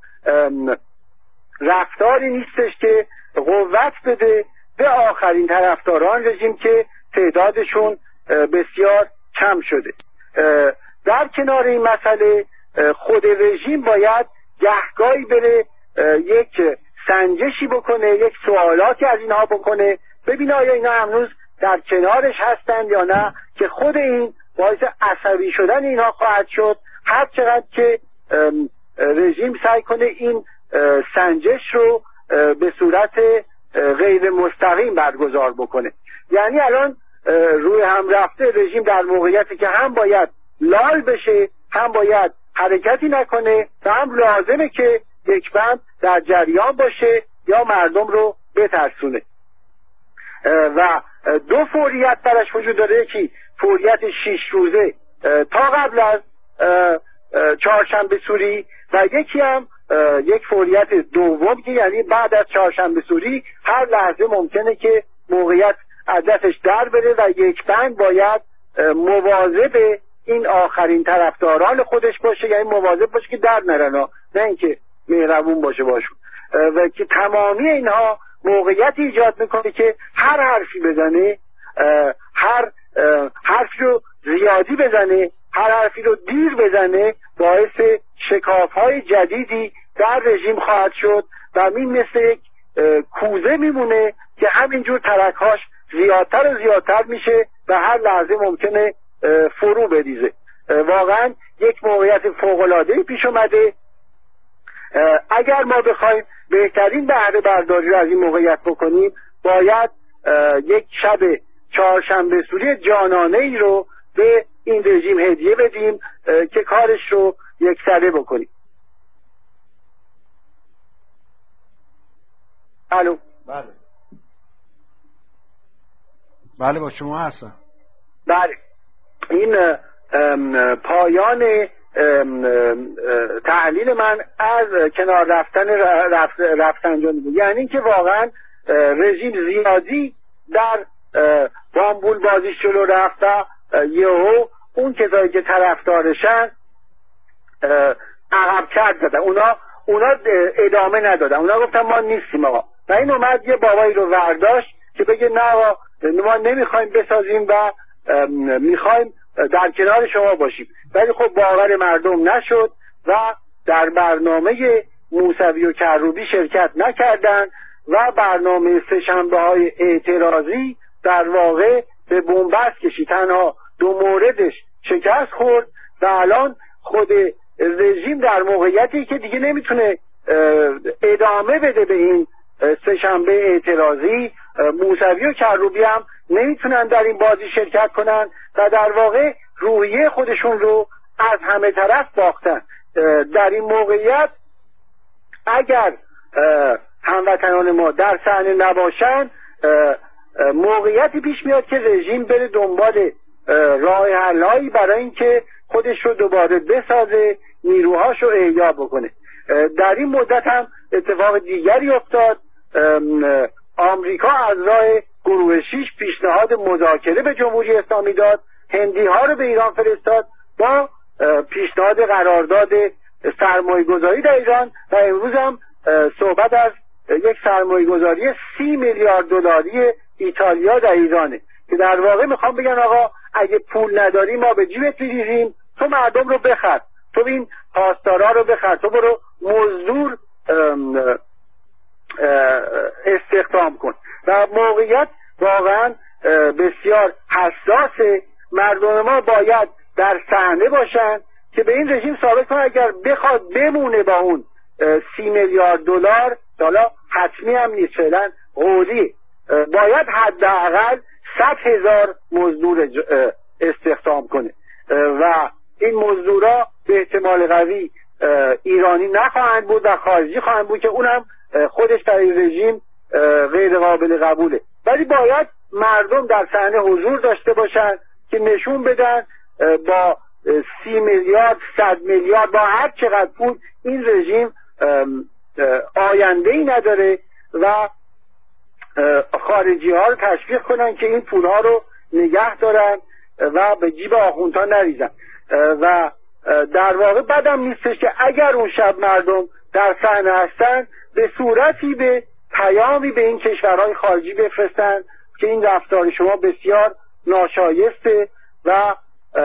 رفتاری نیستش که قوت بده به آخرین طرفداران رژیم که تعدادشون بسیار کم شده. در کنار این مسئله خود رژیم باید گهگاهی بره یک سنجشی بکنه، یک سوالاتی از اینها بکنه، ببینه آیا اینا هنوز در کنارش هستند یا نه، که خود این باعث عصبی شدن اینها خواهد شد. هر چقدر که رژیم سعی کنه این سنجش رو به صورت غیر مستقیم برگزار بکنه. یعنی الان روی هم رفته رژیم در موقعیتی که هم باید لال بشه، هم باید حرکتی نکنه و هم لازمه که یک بند در جریان باشه یا مردم رو بترسونه. و دو فوریت درش وجود داره، یکی فوریت شش روزه تا قبل از چهارشنبه سوری و یکی هم یک فوریت دوم که یعنی بعد از چهارشنبه سوری هر لحظه ممکنه که موقعیت از دستش در بره و یک بند باید مواظب این آخرین طرفداران خودش باشه، یعنی مواظب باشه که در نرن، نه اینکه مهربون باشه باشون. و که تمامی اینها موقعیت ایجاد میکنه که هر حرفی بزنه، هر حرفی رو زیادی بزنه، هر حرفی رو دیر بزنه، باعث شکاف‌های جدیدی در رژیم خواهد شد و این مثل یک کوزه میمونه که همینجور ترک‌هاش زیادتر و زیادتر میشه و هر لحظه ممکنه فرو بریزه. واقعا یک موقعیت فوق‌العاده‌ای پیش اومده. اگر ما بخوایم بهترین بهره برداری رو از این موقعیت بکنیم، باید یک شب چهارشنبه سوری جانانه ای رو به این رژیم هدیه بدیم که کارش رو یکسره بکنیم. الو. بله بله با شما هستم. بله، این پایان تحلیل من از کنار رفتن رفت رفسنجانی بود. یعنی که واقعا رژیم زیادی در بامبول بازیش جلو رفت و یهو اون کسایی که طرفدارشن عقب کرد دادن، اونا اونا ادامه ندادن، اونا گفتن ما نیستیم آقا. و این اومد یه بابایی رو ورداشت که بگه نه آقا ما نمیخوایم بسازیم و میخوایم در کنار شما باشیم. ولی خب باور مردم نشد و در برنامه موسوی و کروبی شرکت نکردند و برنامه سه‌شنبه های اعتراضی در واقع به بنبست کشید. تنها دو موردش شکست خورد و الان خود رژیم در موقعیتی که دیگه نمیتونه ادامه بده به این سه‌شنبه اعتراضی. موسوی و کروبی هم نمیتونن در این بازی شرکت کنن و در واقع روحیه خودشون رو از همه طرف باختن. در این موقعیت اگر هموطنان ما در صحنه نباشن، موقعیتی پیش میاد که رژیم بره دنبال راه حل‌هایی برای اینکه خودش رو دوباره بسازه، نیروهاش رو احیا بکنه. در این مدت هم اتفاق دیگری افتاد. آمریکا از راه گروه شیش پیشنهاد مذاکره به جمهوری اسلامی داد، هندی ها رو به ایران فرستاد با پیشنهاد قرارداد سرمایه گذاری در ایران و امروز هم صحبت از یک سرمایه گذاری سی میلیارد دلاری ایتالیا در ایرانه که در واقع میخوام بگن آقا اگه پول نداری ما به جیبت میریزیم، تو مردم رو بخر، تو این پاسدارا رو بخر، تو برو مزدور استخدام کن. و موقعیت واقعا بسیار حساسه. مردم ما باید در صحنه باشن که به این رژیم ثابت کنه اگر بخواد بمونه با اون سی میلیارد دلار، حالا حتمی هم نیست، فعلا قولی، باید حداقل صد هزار مزدور استخدام کنه و این مزدورا به احتمال قوی ایرانی نخواهند بود و خارجی خواهند بود که اونم خودش در این رژیم غیر قابل قبوله. ولی باید مردم در صحنه حضور داشته باشن که نشون بدن با سی میلیارد، صد میلیارد، با هر چقدر پول این رژیم آینده‌ای نداره و خارجی ها رو تشویق کنن که این پول ها رو نگه دارن و به جیب آخوندها نریزن. و در واقع بدم نیستش که اگر اون شب مردم در صحنه هستن به صورتی به پیامی به این کشورهای خارجی بفرستن که این رفتار شما بسیار ناشایسته و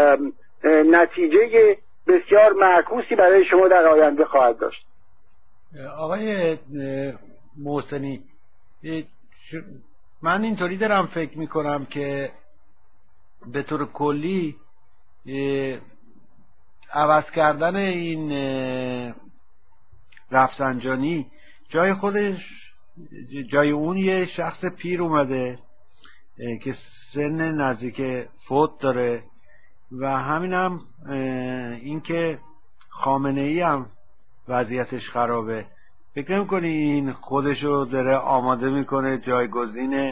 نتیجه بسیار معکوسی برای شما در آینده خواهد داشت. آقای محسنی، من اینطوری دارم فکر میکنم که به طور کلی عوض کردن این رفسنجانی جای خودش، جای اون یه شخص پیر اومده که سن نزدیک فوت داره و همین هم این که خامنه ای هم وضعیتش خرابه. فکر نمی‌کنی این خودشو داره آماده میکنه جایگزین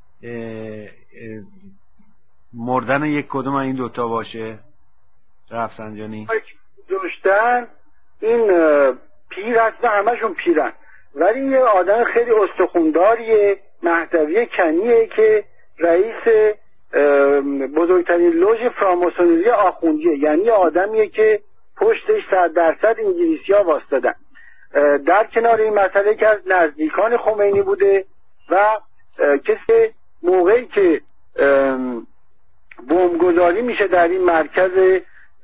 مردن یک کدوم این دوتا باشه رفسنجانی؟ داشتن این پیر هست و همشون پیرن، ولی یه آدم خیلی استخونداریه، مهدوی کنیه که رئیس بزرگترین لوژ فراماسونری آخوندیه، یعنی آدمیه که پشتش صد درصد انگلیسی ها واسطدن در کنار این مسئله که از نزدیکان خمینی بوده و کسی موقعی که بمبگذاری میشه در این مرکز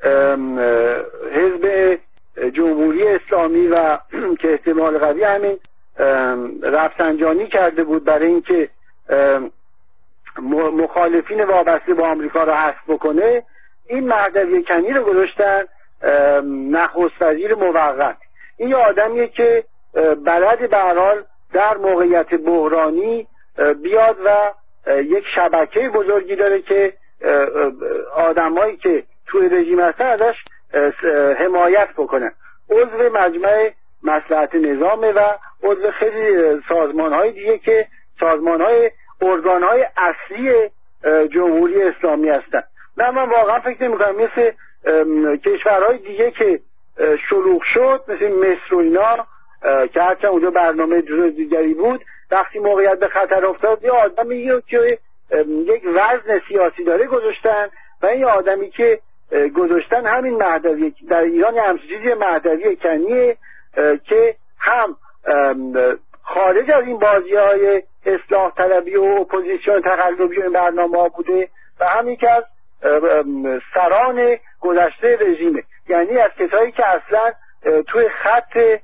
حزب جمهوری اسلامی و که احتمال قوی همین رفسنجانی کرده بود برای اینکه مخالفین وابسته با آمریکا را حذف بکنه، این مهدوی کنی رو گذاشتن نخست وزیر موقت. این یه آدمیه که بلد به هر حال در موقعیت بحرانی بیاد و یک شبکه بزرگی داره که آدمایی که توی رژیم هستن ازش حمایت بکنن. عضو مجمع مصلحت نظامه و عضو خیلی سازمان‌های دیگه که سازمان‌های ارگان‌های اصلی جمهوری اسلامی هستن. نه من واقعا فکر نمی‌کنم مثل کشورهای دیگه که شلوغ شد مثل مصر و اینا که هرچند اونجا برنامه دیگری بود، وقتی موقعیت به خطر افتاد یه آدمی که یک وزن سیاسی داره گذاشتن و این آدمی که گذاشتن همین مهدوی در ایران همچین چیزی مهدوی کنیه که هم خارج از این بازی‌های اصلاح طلبی و اپوزیسیون تقلبی و این برنامه‌ها بوده و هم یکی از سران گذشته رژیمه، یعنی از کسایی که اصلا توی خط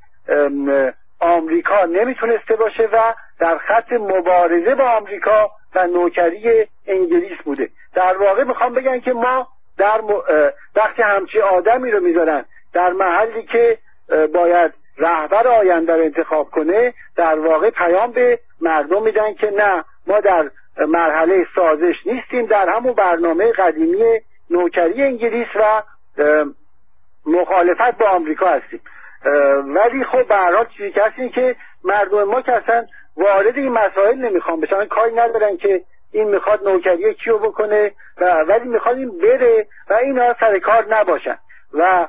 آمریکا نمیتونسته باشه و در خط مبارزه با آمریکا و نوکری انگلیس بوده. در واقع میخوام بگن که ما در م... وقتی همچی آدمی رو میذارن در محلی که باید رهبر آینده رو انتخاب کنه، در واقع پیام به مردم میدن که نه، ما در مرحله سازش نیستیم، در همون برنامه قدیمی نوکری انگلیس و مخالفت با آمریکا هستیم. ولی خب به هر حال چیزی که هست این که مردم ما که اصلا وارد این مسائل نمیخوان بشن، کاری ندارن که این میخواد نوکری کیو بکنه و ولی میخواد این بره و اینا سر کار نباشن و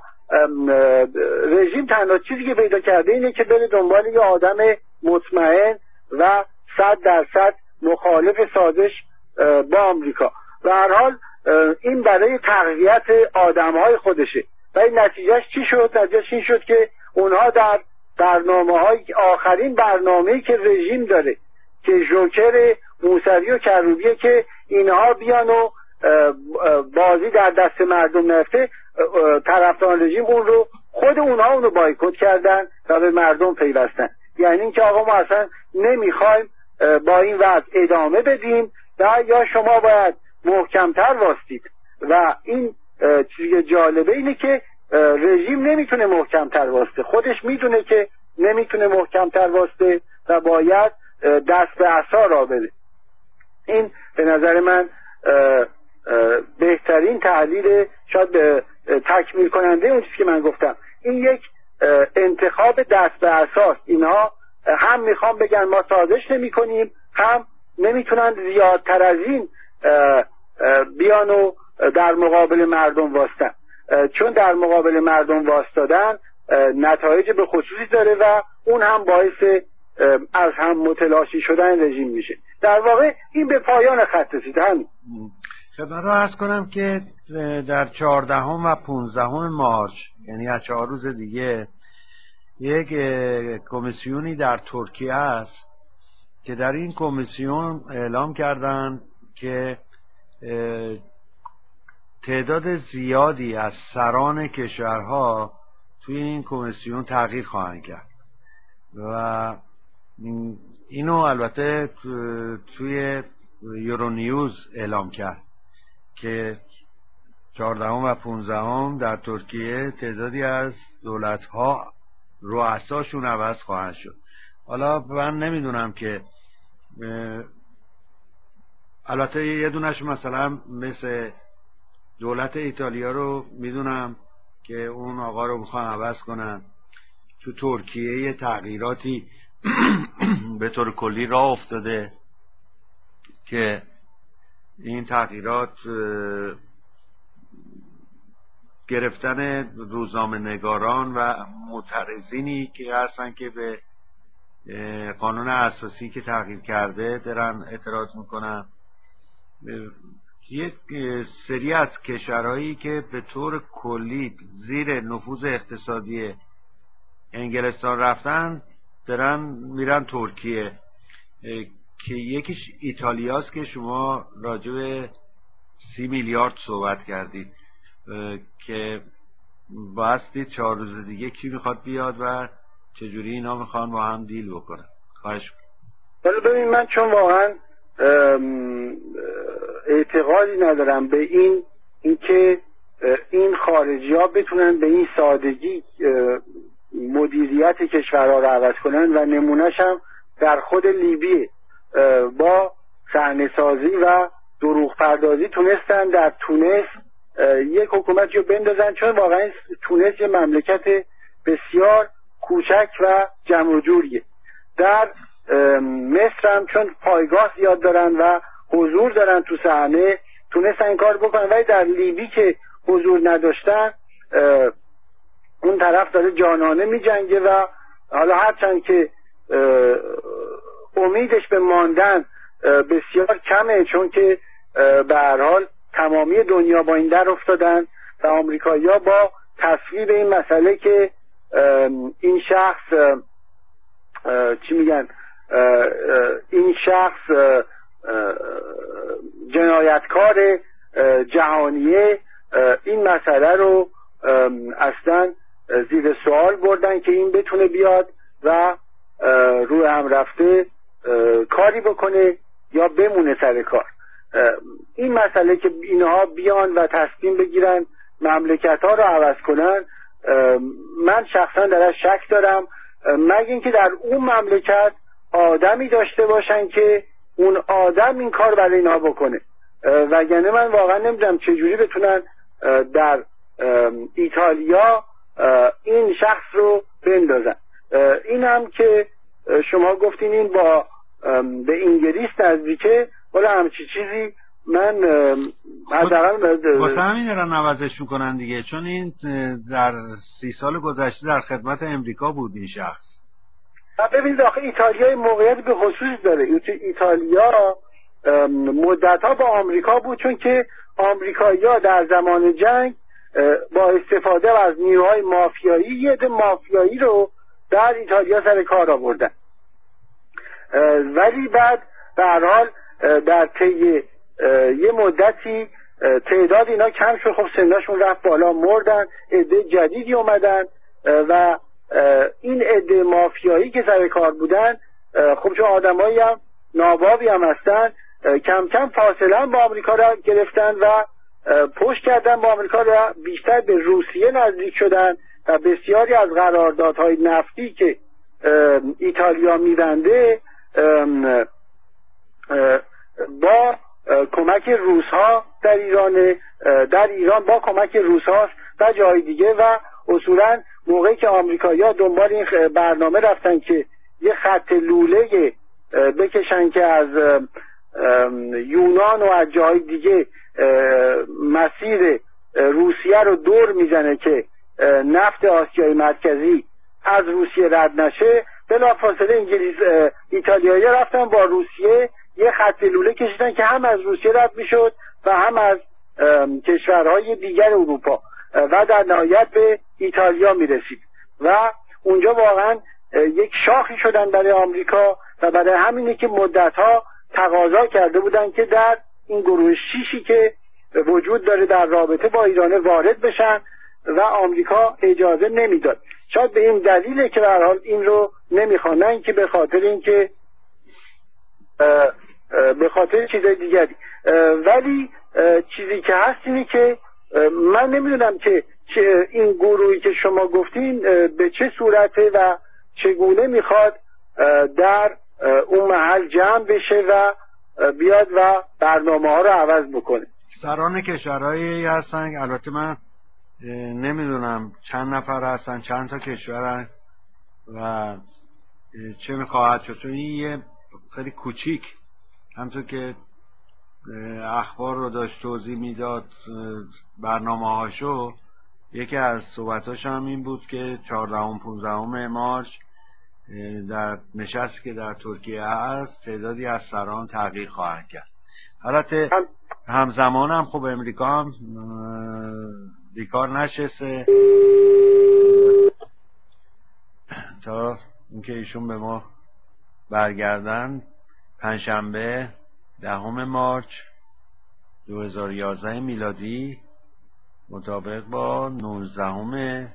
رژیم تنها چیزی که پیدا کرده اینه که بره دنبال یه آدم مطمئن و صد درصد مخالف سازش با آمریکا و هر حال این برای تقویت آدمهای خودشه و این نتیجهش چی شد؟ نتیجهش این شد که اونها در برنامه های آخرین برنامه‌ای که رژیم داره که جوکر موسوی و کروبیه که اینها بیان و بازی در دست مردم نرفته، طرفداران رژیم اون رو خود اونها اونو بایکوت کردن و به مردم پیوستن. یعنی اینکه آقا ما اصلا نمیخوایم با این وضع ادامه بدیم و یا شما باید محکمتر واستید و این چیز جالبه اینه که رژیم نمیتونه محکمتر واسته، خودش میدونه که نمیتونه محکمتر واسته و باید دست به عصا را بده. این به نظر من بهترین تحلیل شاید تکمیل کننده اون چیزی که من گفتم. این یک انتخاب دست به عصاست. اینها هم میخوام بگن ما سازش نمی کنیم، هم نمیتونن زیادتر از این بیان و در مقابل مردم واستن، چون در مقابل مردم واستادن نتایج به خصوصی داره و اون هم باعث از هم متلاشی شدن رژیم میشه. در واقع این به پایان خط رسیده. همین خدمت رو عرض کنم که در چهاردهم و پونزدهم مارس، یعنی از چهار روز دیگه، یک کمیسیونی در ترکیه است که در این کمیسیون اعلام کردند که تعداد زیادی از سران کشورها توی این کمیسیون تغییر خواهند کرد و اینو البته توی یورونیوز اعلام کرد که چهاردهم و پونزدهم در ترکیه تعدادی از دولت‌ها رؤساشون عوض خواهند شد. حالا من نمیدونم که البته یه دونش مثلا مثل دولت ایتالیا رو میدونم که اون آقا رو میخوان عوض کنن. تو ترکیه یه تغییراتی به طور کلی راه افتاده که این تغییرات گرفتن روزنامه نگاران و معترضینی که هستن که به قانون اساسی که تغییر کرده دارن اعتراض میکنن. یک سری از کشورهایی که به طور کلی زیر نفوذ اقتصادی انگلستان رفتن دارن میرن ترکیه، که یکیش ایتالیاست که شما راجع به سی میلیارد صحبت کردید که بایستی چهار روز دیگه کی میخواد بیاد و چجوری اینا میخوان با هم دیل بکنن. خواهش ولی ببین من چون واقعا اعتقادی ندارم به این اینکه این خارجی ها بتونن به این سادگی مدیریت کشورها رو عوض کنن و نمونهش هم در خود لیبیه با صحنه‌سازی و دروغ پردازی تونستن در تونس یک حکومت رو بندازن، چون واقعا تونس یه مملکت بسیار کوچک و جمع و جوریه. در مصر هم چون پایگاه زیاد دارن و حضور دارن تو صحنه تونستن این کار بکنن، ولی در لیبی که حضور نداشتن اون طرف داره جانانه می جنگه و حالا هرچند که امیدش به ماندن بسیار کمه، چون که به هر حال تمامی دنیا با این در افتادن و آمریکایی‌ها با تصویب این مسئله که این شخص چی میگن این شخص جنایتکار جهانیه، این مسئله رو اصلا زیر سوال بردن که این بتونه بیاد و روی هم رفته کاری بکنه یا بمونه سر کار. این مسئله که اینها بیان و تصمیم بگیرن مملکت ها رو عوض کنن، من شخصا درش شک دارم، مگه اینکه در اون مملکت آدمی داشته باشن که اون آدم این کار برای اینها بکنه، وگرنه من واقعا نمیدونم چجوری بتونن در ایتالیا این شخص رو بندازن. این هم که شما گفتین این با به انگلیس نزدیکه، ولی همچی چیزی من حداقل واسه همین دارن عوضش میکنن دیگه، چون این در سی سال گذشته در خدمت امریکا بود این شخص. ببینید آخه ایتالیا موقعیت به خصوص داره. ایتالیا مدتها با آمریکا بود، چون که آمریکایی‌ها در زمان جنگ با استفاده از نیروهای مافیایی یه عده مافیایی رو در ایتالیا سر کار آوردن، ولی بعد به هر حال در طی یه مدتی تعداد اینا کم شد، خب سنشون رفت بالا، مردن، عده جدیدی اومدن و این عده مافیایی که سر کار بودن خب چون آدمایی هم نابابی هم هستن، کم کم فاصله با آمریکا را گرفتن و پشت کردن با آمریکا را، بیشتر به روسیه نزدیک شدن و بسیاری از قراردادهای نفتی که ایتالیا می‌بنده با کمک روس‌ها در ایران در ایران با کمک روس‌ها و جای دیگه، و اصولا موقعی که آمریکایی‌ها دنبال این برنامه رفتن که یه خط لوله بکشن که از یونان و از جای دیگه مسیر روسیه رو دور میزنه که نفت آسیای مرکزی از روسیه رد نشه، بلافاصله انگلیس ایتالیایی رفتن با روسیه یه خط لوله کشیدن که هم از روسیه رد میشد و هم از کشورهای دیگر اروپا و در نهایت به ایتالیا میرسید و اونجا واقعا یک شاخی شدن برای آمریکا و برای همینه که مدتها تقاضا کرده بودن که در این گروه شیشی که وجود داره در رابطه با ایران وارد بشن و آمریکا اجازه نمیداد. شاید به این دلیله که به هر حال این رو نمیخوان، نه اینکه به خاطر اینکه به خاطر چیزای دیگری. ولی چیزی که هست اینه که من نمیدونم که این گروهی که شما گفتین به چه صورته و چگونه میخواد در اون محل جمع بشه و بیاد و برنامه ها رو عوض بکنه. سران کشورهایی هستن، البته من نمیدونم چند نفر هستن، چند تا کشورن و چه میخواهد شد، چون این یه خیلی کوچیک، همطور که اخبار رو داشت توضیح میداد برنامه هاشو، یکی از صحبتاش هم این بود که چهاردهم پانزدهم مارس در نشستی که در ترکیه هست تعدادی از سران تغییر خواهند کرد. البته همزمان هم خب امریکا هم بیکار نشسته تا اینکه ایشون به ما برگردن پنجشنبه دهم مارس دو هزار و یازده میلادی مطابق با نوزدهم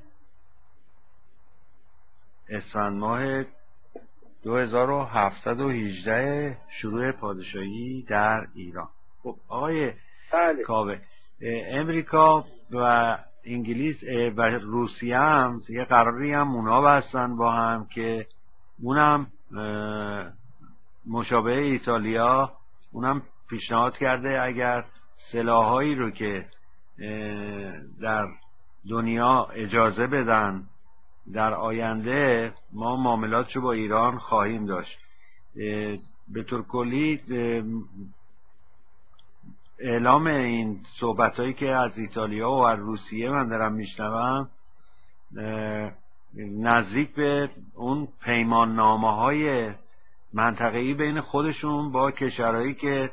اسفند ماه دو هزار و هفتصد و هجده شروع پادشاهی در ایران. خب آقای بله. کاوه، امریکا و انگلیس و روسیه هم یه قراری هم اونا بستن با هم که اونم مشابه ایتالیا اونم پیشنهاد کرده اگر سلاحایی رو که در دنیا اجازه بدن در آینده ما معاملاتشو با ایران خواهیم داشت. به طور کلی اعلام این صحبتایی که از ایتالیا و از روسیه من دارم میشنوم نزدیک به اون پیمان نامه های منطقه‌ای بین خودشون با کشورهایی که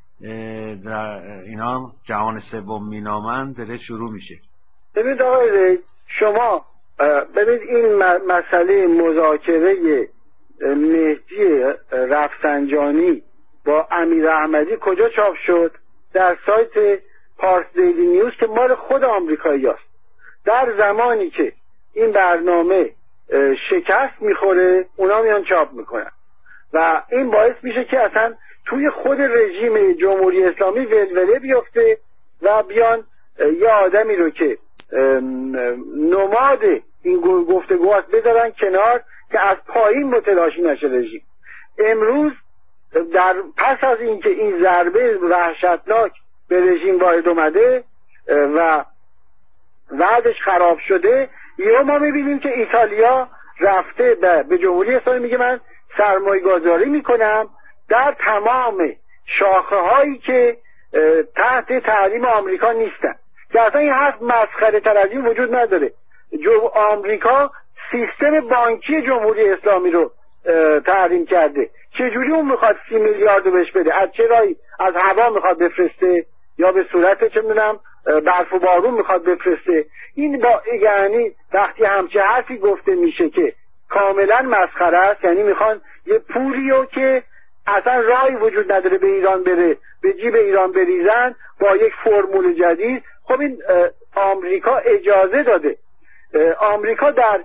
در اینا جهان سوم مینامن داره شروع میشه. ببینید آقای شما ببینید این مسئله مذاکره مهدی رفسنجانی با امیر احمدی کجا چاپ شد؟ در سایت پارس دیلی نیوز که مال خود آمریکایی هست. در زمانی که این برنامه شکست میخوره اونا میان چاپ میکنن و این باعث میشه که اصلا توی خود رژیم جمهوری اسلامی ولوله بیفته و بیان یه آدمی رو که نماد این گفتگوات بذارن کنار که از پایین متلاشی نشه رژیم. امروز در پس از اینکه این ضربه وحشتناک به رژیم وارد اومده و وضعش خراب شده، یهو ما میبینیم که ایتالیا رفته به جمهوری اسلامی میگه من سرمایه گذاری میکنم در تمام شاخه هایی که تحت تحریم آمریکا نیستن، که اصلا این حرف مسخره تر از این وجود نداره. جو آمریکا سیستم بانکی جمهوری اسلامی رو تحریم کرده، چجوری اون میخواد سی میلیارد رو بهش بده؟ از چه راهی؟ از هوا میخواد بفرسته یا به صورت چه میدونم برف و بارون میخواد بفرسته؟ این با یعنی وقتی همچه حرفی گفته میشه که کاملا مسخره است، یعنی میخوان یه پولیو که اصلا راهی وجود نداره به ایران بره به جیب ایران بریزن با یک فرمول جدید. خب این آمریکا اجازه داده. آمریکا در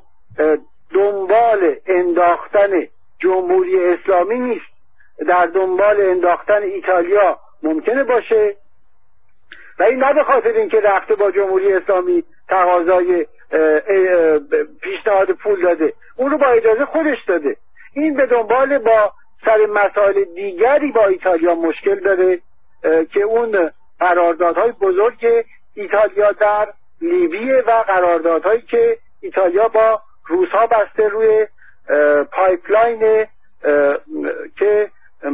دنبال انداختن جمهوری اسلامی نیست، در دنبال انداختن ایتالیا ممکنه باشه و این نه به خاطر اینکه رفته با جمهوری اسلامی تقاضای پیشنهاد پول داده، اون رو با اجازه خودش داده. این به دنبال با سر مسائل دیگری با ایتالیا مشکل داره که اون قراردادهای بزرگ ایتالیا در لیبیه و قراردادهایی که ایتالیا با روس‌ها بسته روی پایپلاین که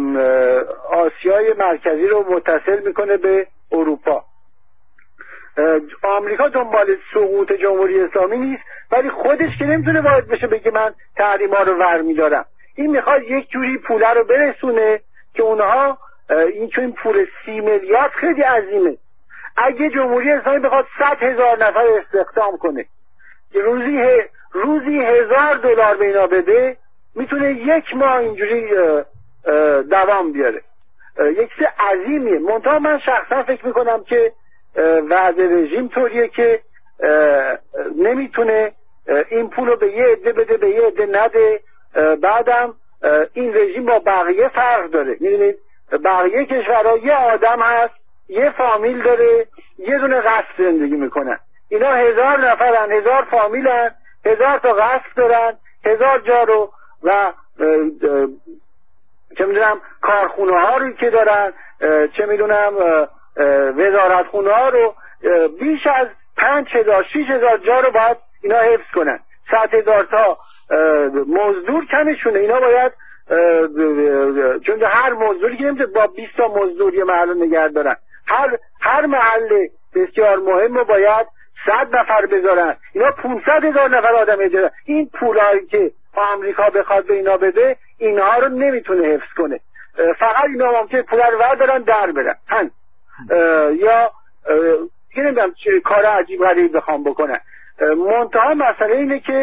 آسیای مرکزی رو متصل میکنه به اروپا. آمریکا دنبال سقوط جمهوری اسلامی نیست، ولی خودش که نمیتونه وارد بشه بگه من تحریما رو ور میدارم. این میخواد یک جوری پوله رو برسونه که اونها این چون پول سی میلیارد خیلی عظیمه. اگه جمهوری اسلامی بخواد صد هزار نفر استخدام کنه روزی روزی هزار دلار به اینا بده، میتونه یک ماه اینجوری دوام بیاره. یک چیز عظیمیه. منتها من شخصا فکر میکنم که وضع رژیم طوریه که نمیتونه این پولو به یه عده بده به یه عده نده. بعدم این رژیم با بقیه فرق داره. میدونید بقیه کشورها یه آدم هست، یه فامیل داره، یه دونه قصد زندگی میکنن. اینا هزار نفرن، هزار فامیلن، هزار تا قصد دارن، هزار جا رو و چه میدونم کارخونه ها رو که دارن، چه میدونم وزارت خونه ها رو، بیش از پنج هزار شیش هزار جا رو باید اینا حفظ کنن. صد هزار تا مزدور کمشونه. اینا باید چون هر مزدوری که نمیشه با بیست تا مزدور یه محل نگه دارن، هر هر محل بسیار مهم رو باید صد نفر بذارن. اینا پانصد هزار نفر آدم اجاره. این پولایی که آمریکا بخواد به اینا بده اینها رو نمیتونه حفظ کنه. فقط اینا ممکنه پولا رو بردارن در برن هن. یا که نمیدونم چه کار عجیب غریب بخوام بکنن. منتها مسئله اینه که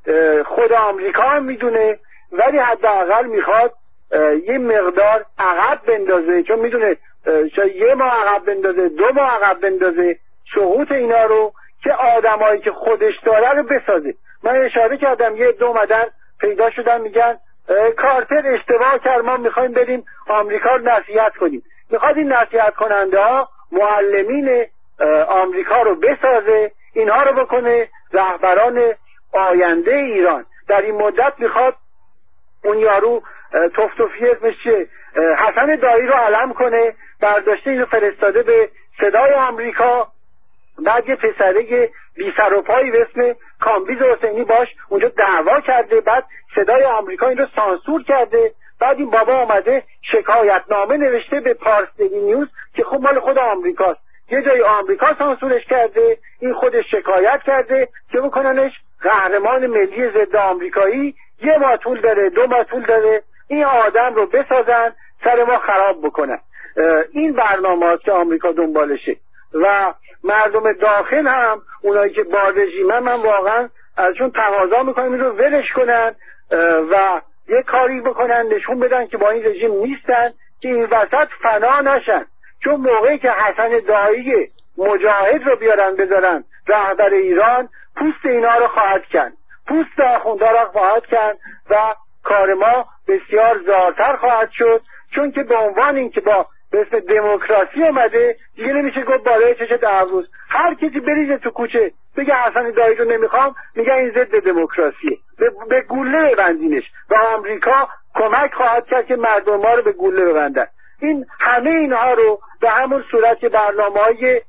خود آمریکا هم میدونه، ولی حداقل میخواد یه مقدار عقب بندازه، چون میدونه شاید یه ماه عقب بندازه، دو ماه عقب بندازه سقوط اینا رو، که آدمایی که خودش داره رو بسازه. من اشاره کردم یه دو اومدن پیدا شدن میگن کارتر اشتباه کرد، ما میخوایم بریم آمریکا رو نصیحت کنیم. میخواد این نصیحت کننده ها معلمین آمریکا رو بسازه، اینها رو بکنه رهبران آینده ایران. در این مدت میخواد اون یارو توفتوفی اسمش چیه، حسن دایی رو علم کنه، برداشته اینو فرستاده به صدای آمریکا. بعد یه پسره بی سر و پایی به اسم کامبیز حسینی باش اونجا دعوا کرده، بعد صدای آمریکا این رو سانسور کرده. بعد این بابا آمده شکایتنامه نوشته به پارس دیلی نیوز که خب مال خود آمریکاست، یه جای آمریکا سانسورش کرده، این خودش شکایت کرده که بکننش قهرمان ملی ضد آمریکایی. یه ماه طول داره، دو ماه طول داره این آدم رو بسازن، سر ما خراب بکنن. این برنامه هاست که آمریکا دنبالشه و مردم داخل هم اونایی که با رژیمن، من واقعا ازشون تقاضا میکنم این رو ولش کنن و یه کاری بکنن نشون بدن که با این رژیم نیستن، که این وسط فنا نشن. چون موقعی که حسن دایی مجاهد رو بیارن بذارن رهبر ایران، پوست اینا رو خواهد کن، پوست آخوندا رو خواهد کن و کار ما بسیار زارتر خواهد شد. چون که به عنوان این که با به اسم دموکراسی اومده دیگه نمیشه گفت بالای چشه دعووز. هر کسی بریزه تو کوچه بگه حسن دایی رو نمیخوام، میگه این ضد دموکراسیه، به, به گوله ببندینش و آمریکا کمک خواهد کرد که مردم ما رو به گوله ببندن. این همه اینها رو به همون صورت که برنامه‌های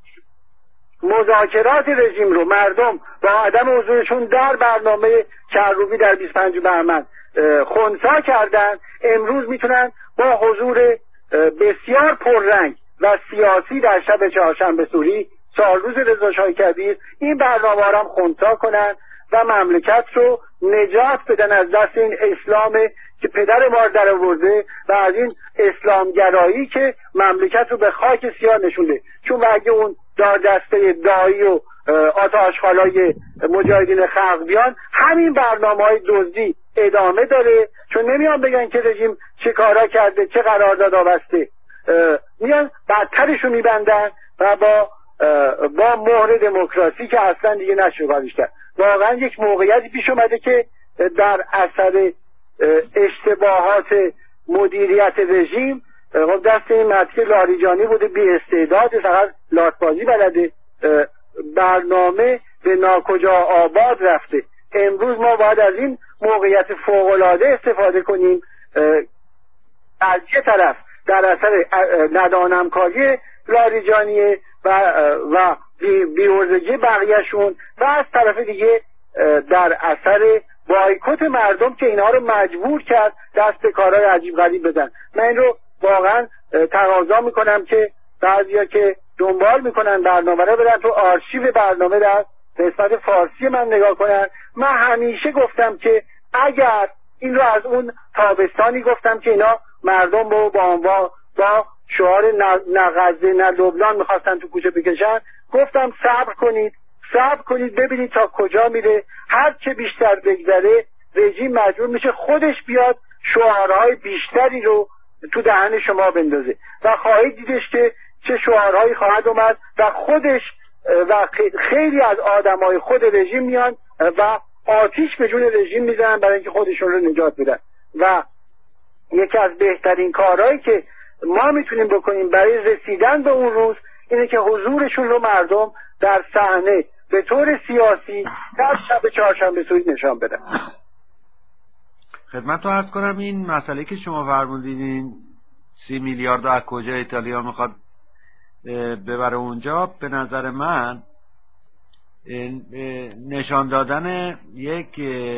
مذاکرات رژیم رو مردم با عدم حضورشون در برنامه کروبی در بیست و پنج بهمن خنثی کردن، امروز میتونن با حضور بسیار پررنگ و سیاسی در شب چهارشنبه سوری سالروز رضا شاه کبیر این برنامه را هم خنثی کنن و مملکت رو نجات بدن از دست این اسلام که پدر ما در آورده و از این اسلامگرایی که مملکت رو به خاک سیاه نشونده. چون اگه اون دار دسته دایی و آتش‌خالای مجاهدین خلق بیان، همین برنامه‌های دزدی ادامه داره. چون نمیان بگن که رژیم چه کارا کرده، چه قراردادا بسته، میان بدترشو میبندن و با با مهر دموکراسی که اصلا دیگه نشه کارش کرد. واقعا یک موقعیتی پیش اومده که در اثر اشتباهات مدیریت رژیم دست این مدرک لاریجانی بوده، بی استعداد، فقط لاتبازی بلده، برنامه به ناکجا آباد رفته. امروز ما باید از این موقعیت فوق‌العاده استفاده کنیم، از یه طرف در اثر ندانمکاری لاریجانیه و و بی‌عرضگی بقیه‌شون، و از طرف دیگه در اثر بایکوت مردم که اینها رو مجبور کرد دست به کارهای عجیب غریب بدن. من این رو واقعا تقاضا میکنم که بعضیا که دنبال میکنن برنامه رو برن تو آرشیو برنامه در قسمت فارسی من نگاه کنن. من همیشه گفتم که اگر این رو از اون تابستانی گفتم که اینا مردم رو با با, با شعار نه غزه نه لبنان میخواستن تو کوچه بکشن، گفتم صبر کنید صبر کنید ببینید تا کجا میره. هر چه بیشتر بگذره رژیم مجبور میشه خودش بیاد شعارهای بیشتری رو تو دهن شما بندازه و خواهید دیدش که چه شعارهایی خواهد اومد و خودش و خیلی از آدمای خود رژیم میان و آتیش به جون رژیم میزنن برای اینکه خودشون رو نجات بدن. و یکی از بهترین کارهایی که ما میتونیم بکنیم برای رسیدن به اون روز اینه که حضورشون رو مردم در صحنه به طور سیاسی در شب چهارشنبه سوری نشان بدن. خدمت رو عرض کنم این مسئله که شما فرمودین این سی میلیارد از کجا ایتالیا میخواد ببره اونجا، به نظر من نشان دادن یک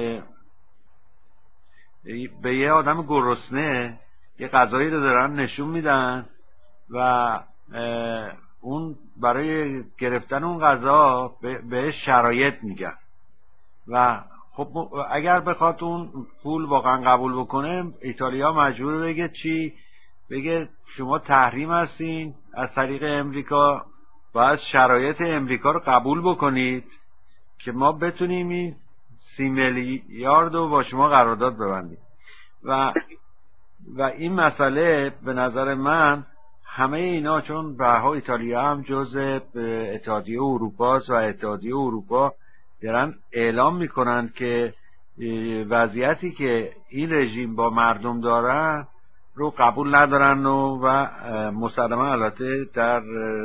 به یه آدم گرسنه یه غذایی رو دارن نشون میدن و اون برای گرفتن اون غذا به شرایط میگن و خب اگر بخواد اون پول واقعا قبول بکنه ایتالیا مجبور بگه چی؟ بگه شما تحریم هستین از طریق امریکا، باید شرایط امریکا رو قبول بکنید که ما بتونیم این سی میلیارد رو با شما قرارداد ببندیم و و این مسئله به نظر من همه اینا، چون به هر حال ایتالیا هم جزء اتحادیه اروپا است و اتحادیه اروپا دارن اعلام میکنن که وضعیتی که این رژیم با مردم دارن رو قبول ندارن و, و مسلما البته در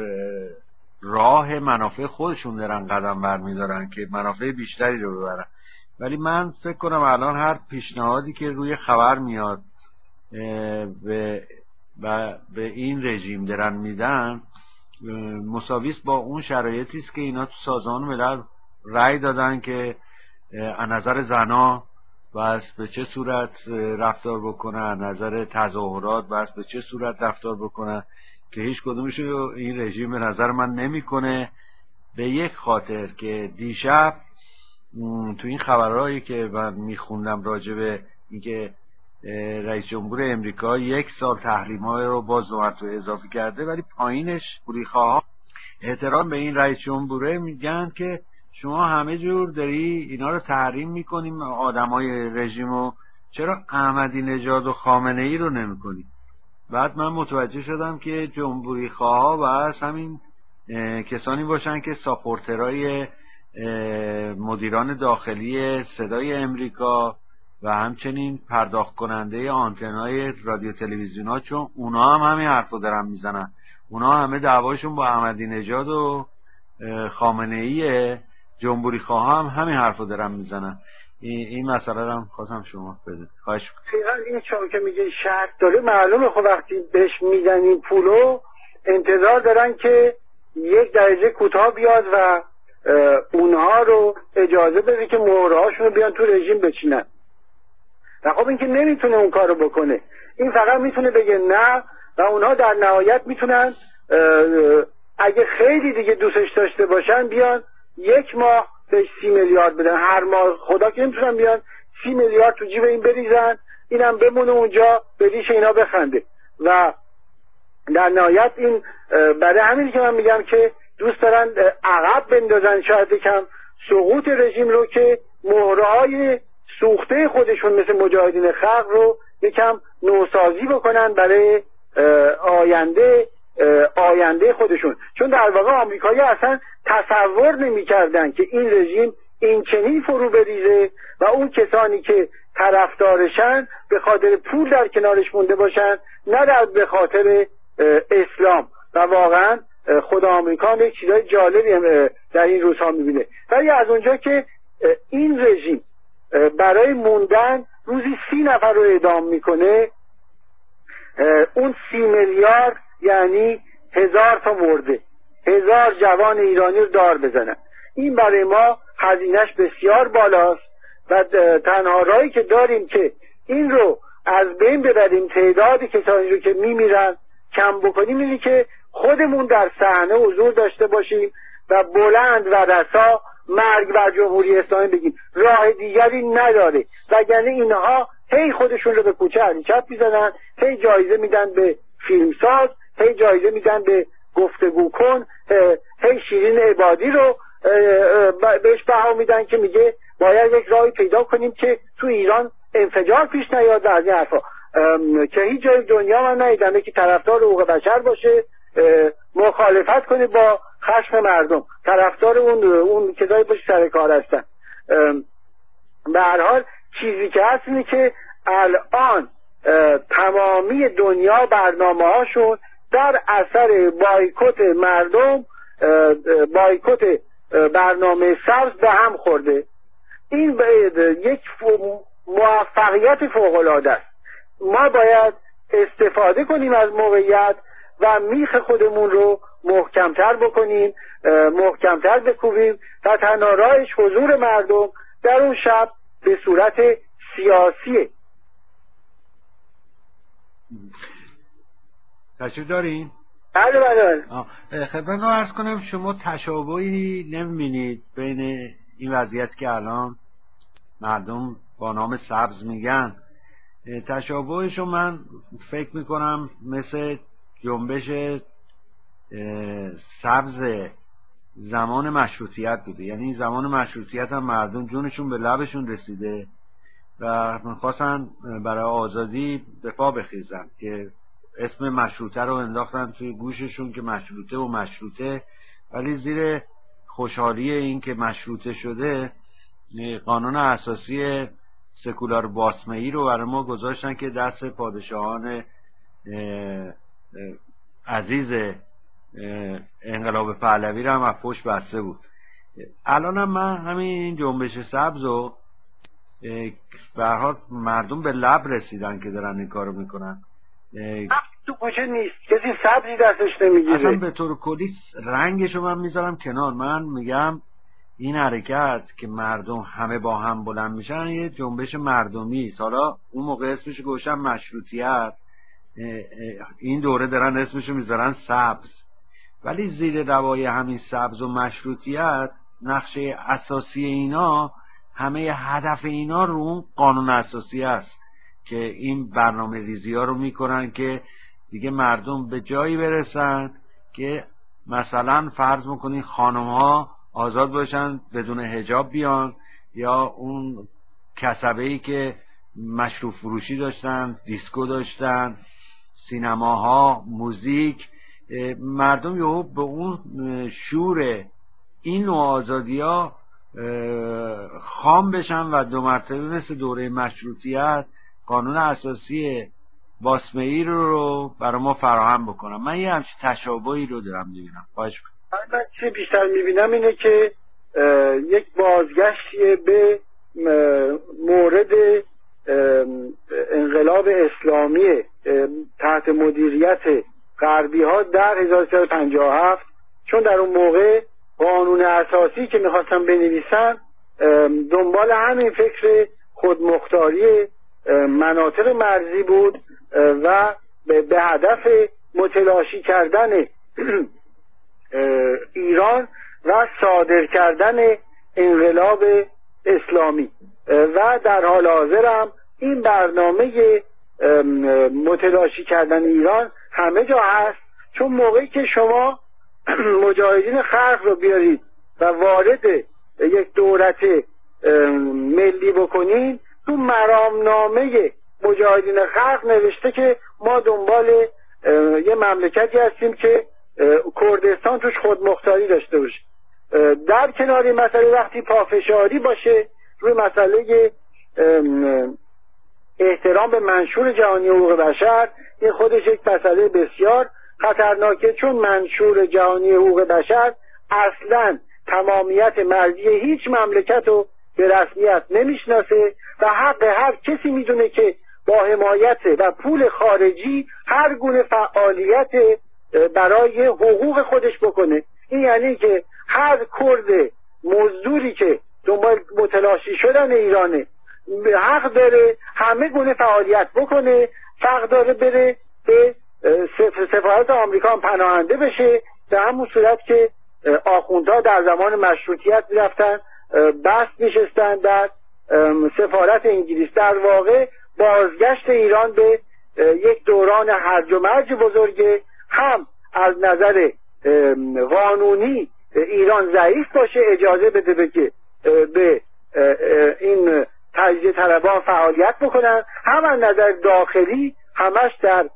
راه منافع خودشون دارن قدم برمیدارن که منافع بیشتری رو ببرن. ولی من فکر کنم الان هر پیشنهادی که روی خبر میاد به و به این رژیم دارن میدن مساویس با اون شرایطی است که اینا تو سازمان ملل رأی دادن که از نظر زنا بس به چه صورت رفتار بکنن، از نظر تظاهرات بس به چه صورت رفتار بکنن، که هیچ کدومش رو این رژیم به نظر من نمیکنه. به یک خاطر که دیشب تو این خبرهایی که من میخوندم راجع به اینکه رئیس جمهور امریکا یک سال تحریم‌ها رو باز دوباره اضافه کرده، ولی پایینش پولیخواها احترام به این رئیس جمهوره میگن که شما همه جور داری اینا رو تحریم میکنیم آدمای رژیمو، چرا احمدی نژاد و خامنه ای رو نمیکنی؟ بعد من متوجه شدم که جمهوری خواها بس همین کسانی باشن که ساپورترای مدیران داخلی صدای امریکا و همچنین پرداخت کننده آنتنای رادیو تلویزیون ها، چون اونا هم همین حرفو دارن میزنن. اونا همه دعواشون با احمدی نژاد و خامنه ای، جمهوری خواه هم همین حرفو دارن میزنن. این, این مسئله رو هم خواستم شما بدید. خواهش میکنم. این چون که میگه شرط داره معلومه، خب وقتی بهش میدن این پولو انتظار دارن که یک درجه کوتاه بیاد و اونها رو اجازه بده که مهرهاشون رو بیان تو رژیم بچینن. و خب این که نمیتونه اون کارو بکنه، این فقط میتونه بگه نه و اونها در نهایت میتونن اگه خیلی دیگه دوستش داشته باشن بیان یک ماه بهش سی میلیارد بدن هر ماه. خدا که نمیتونن بیان سی میلیارد تو جیب این بریزن، اینم بمونه اونجا به ریش اینا بخنده. و در نهایت این برای همین که من میگم که دوست دارن عقب بندازن شاید یکم سقوط رژیم رو، که مهرهای سوخته خودشون مثل مجاهدین خلق رو یکم نوسازی بکنن برای آینده آینده خودشون. چون در واقع آمریکایی اصلا تصور نمی‌کردن که این رژیم این چنین فرو بریزه و اون کسانی که طرفدارشن به خاطر پول در کنارش مونده باشن، نه در به خاطر اسلام. و واقعا خود آمریکا یک چیزای جالبی در این روزها می‌بینه. ولی از اونجا که این رژیم برای موندن روزی سی نفر رو اعدام میکنه، اون سی میلیارد یعنی هزار تا مرده، هزار جوان ایرانی رو دار بزنن. این برای ما هزینه‌اش بسیار بالاست و تنها راهی که داریم که این رو از بین ببریم، تعداد کسانی رو که میمیرن کم بکنیم، اینه که خودمون در صحنه حضور داشته باشیم و بلند و رسا مرگ بر جمهوری اسلامی بگیم. راه دیگری نداره، وگرنه اینها هی خودشون رو به کوچه هریچپ میزنن، هی جایزه میدن به فیلمساز، هی جایزه میدن به گفتگو کن، هی شیرین عبادی رو بهش بها میدن که میگه باید یک راهی پیدا کنیم که تو ایران انفجار پیش نیاد. از این حرفا که هیچ جای دنیا من ندیدم که طرفدار حقوق بشر باشه مخالفت کنه با خشم مردم، طرفدار اون اون کسایی باشه سر کار هستن. به هر حال چیزی که هست اینه که الان تمامی دنیا برنامه هاشون در اثر بایکوت مردم، بایکوت برنامه سبز به هم خورده. این یک موفقیت فوق‌العاده است. ما باید استفاده کنیم از موقعیت و میخ خودمون رو محکمتر بکنیم، محکمتر بکوبیم و تنها راهش حضور مردم در اون شب به صورت سیاسیه. تشریف دارین؟ بله بله. خدمت رو عرض کنم شما تشابهی نمی‌بینید بین این وضعیت که الان مردم با نام سبز میگن؟ تشابهشو من فکر میکنم مثل جنبش سبز زمان مشروطیت بوده. یعنی زمان مشروطیت هم مردم جونشون به لبشون رسیده و میخواستن برای آزادی به پا بخیزن که اسم مشروطه رو انداختن توی گوششون که مشروطه و مشروطه، ولی زیر خوشحالی این که مشروطه شده قانون اساسی سکولار باسمه‌ای رو برای ما گذاشتن که دست پادشاهان عزیز انقلاب پهلوی رو هم از پشت بسته بود. الان هم من همین جنبش سبز رو به هر حال مردم به لب رسیدن که دارن این کارو میکنن. تو کوچه نیست، کسی سبزی دستش نمیگیره. اصلا به طور کلی رنگشو من میذارم کنار. من میگم این حرکت که مردم همه با هم بلند میشن یه جنبش مردمی است. حالا اون موقع اسمش گوشم مشروطیت، این دوره دارن اسمشو میذارن سبز، ولی زیر روای همین سبز و مشروطیت نقشه اساسی اینا، همه هدف اینا رو اون قانون اساسی است که این برنامه ریزی ها رو میکنن که دیگه مردم به جایی برسن که مثلا فرض میکنین خانم ها آزاد باشن بدون حجاب بیان، یا اون کسبه‌ای که مشروب فروشی داشتن، دیسکو داشتن، سینماها، موزیک، مردم یهو به اون شور این نوع آزادی ها خام بشن و دو مرتبه مثل دوره مشروطیت قانون اساسی باسمه‌ای رو, رو برای ما فراهم بکنم. من یه همچین تشابهی رو دارم میبینم. خواهش میکنم. من چه بیشتر میبینم اینه که یک بازگشتی به مورد انقلاب اسلامی تحت مدیریت غربی ها در هزار و سیصد و پنجاه و هفت، چون در اون موقع قانون اساسی که میخواستن بنویسن دنبال همین فکر خودمختاری مناطق مرزی بود و به هدف متلاشی کردن ایران و صادر کردن انقلاب اسلامی. و در حال حاضر هم این برنامه متلاشی کردن ایران همه جا هست، چون موقعی که شما مجاهدین خلق رو بیارید و وارد یک دولت ملی بکنین، تو مرامنامه مجاهدین خلق نوشته که ما دنبال یه مملکتی هستیم که کردستان توش خودمختاری داشته باشه. در کنار مسئله وقتی پافشاری باشه روی مسئله احترام به منشور جهانی حقوق بشر، این خودش یک مسئله بسیار خطرناکه، چون منشور جهانی حقوق بشر اصلا تمامیت مرزی هیچ مملکت رو به رسمیت نمیشناسه و حق هر کسی میدونه که با حمایت و پول خارجی هر گونه فعالیت برای حقوق خودش بکنه. این یعنی که هر کرد مزدوری که دنبال متلاشی شدن ایرانه حق داره همه گونه فعالیت بکنه، حق داره بره به سفارت آمریکا هم پناهنده بشه، به همون صورت که آخوندها در زمان مشروطیت میرفتن بست میشستن در سفارت انگلیس. در واقع بازگشت ایران به یک دوران هرج و مرج بزرگه، هم از نظر قانونی ایران ضعیف باشه، اجازه بده به که به این تجزیه طلبان فعالیت بکنن، هم از نظر داخلی همش در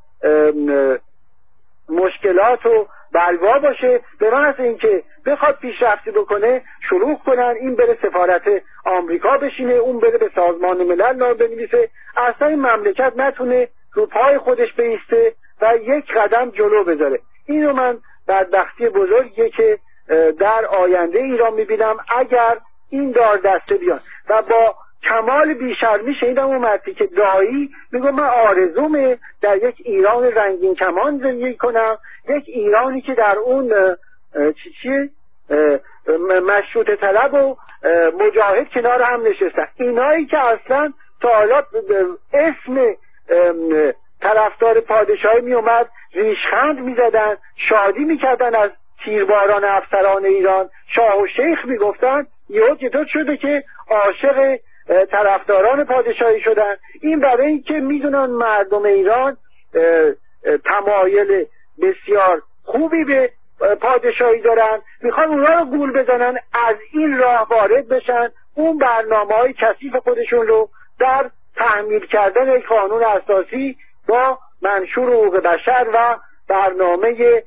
مشکلات و بلوا باشه، به محض اینکه بخواد پیشرفتی بکنه شروع کنن این بره سفارت آمریکا بشینه، اون بره به سازمان ملل نامه بنویسه، اصلا این مملکت نتونه رو پای خودش بیسته و یک قدم جلو بذاره. اینو من بدبختی بزرگیه که در آینده ایران میبینم اگر این دار دسته بیان. و با کمال بیشرمی شنیدم اون مردی که دایی میگه من آرزومه در یک ایران رنگین کمان زندگی کنم، یک ایرانی که در اون چی چی مشروطه طلب و مجاهد کنار هم نشستن، اینایی که اصلا تا حالا اسم طرفدار پادشاهی می اومد ریشخند می زدن، شادی می کردن از تیرباران افسران ایران، شاه و شیخ می گفتن، یهو چطور شده که عاشق طرفداران پادشاهی شدن؟ این برای این که می دونن مردم ایران تمایل بسیار خوبی به پادشاهی دارن، میخوان اونها رو گول بزنن، از این راه وارد بشن، اون برنامه های کثیف خودشون رو در تحمیل کردن یک قانون اساسی با منشور حقوق بشر و برنامه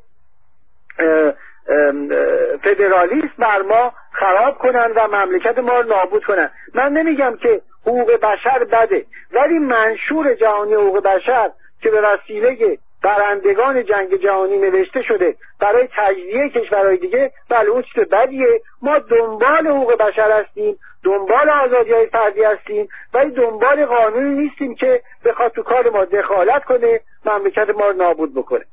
فدرالیسم بر ما خراب کنن و مملکت ما رو نابود کنن. من نمیگم که حقوق بشر بده، ولی منشور جهانی حقوق بشر که به وسیله برندگان جنگ جهانی نوشته شده برای تجزیه کشورهای دیگه، بله اون چیز بدیه. ما دنبال حقوق بشر هستیم، دنبال آزادی‌های فردی هستیم، ولی دنبال قانونی نیستیم که بخواد تو کار ما دخالت کنه، مملکت ما رو نابود بکنه.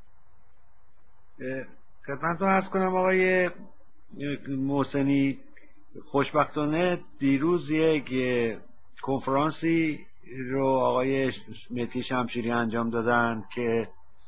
خدمتتون عرض کنم آقای محسنی، خوشبختانه دیروز یک کنفرانسی رو آقای مهدی شمشیری انجام دادن که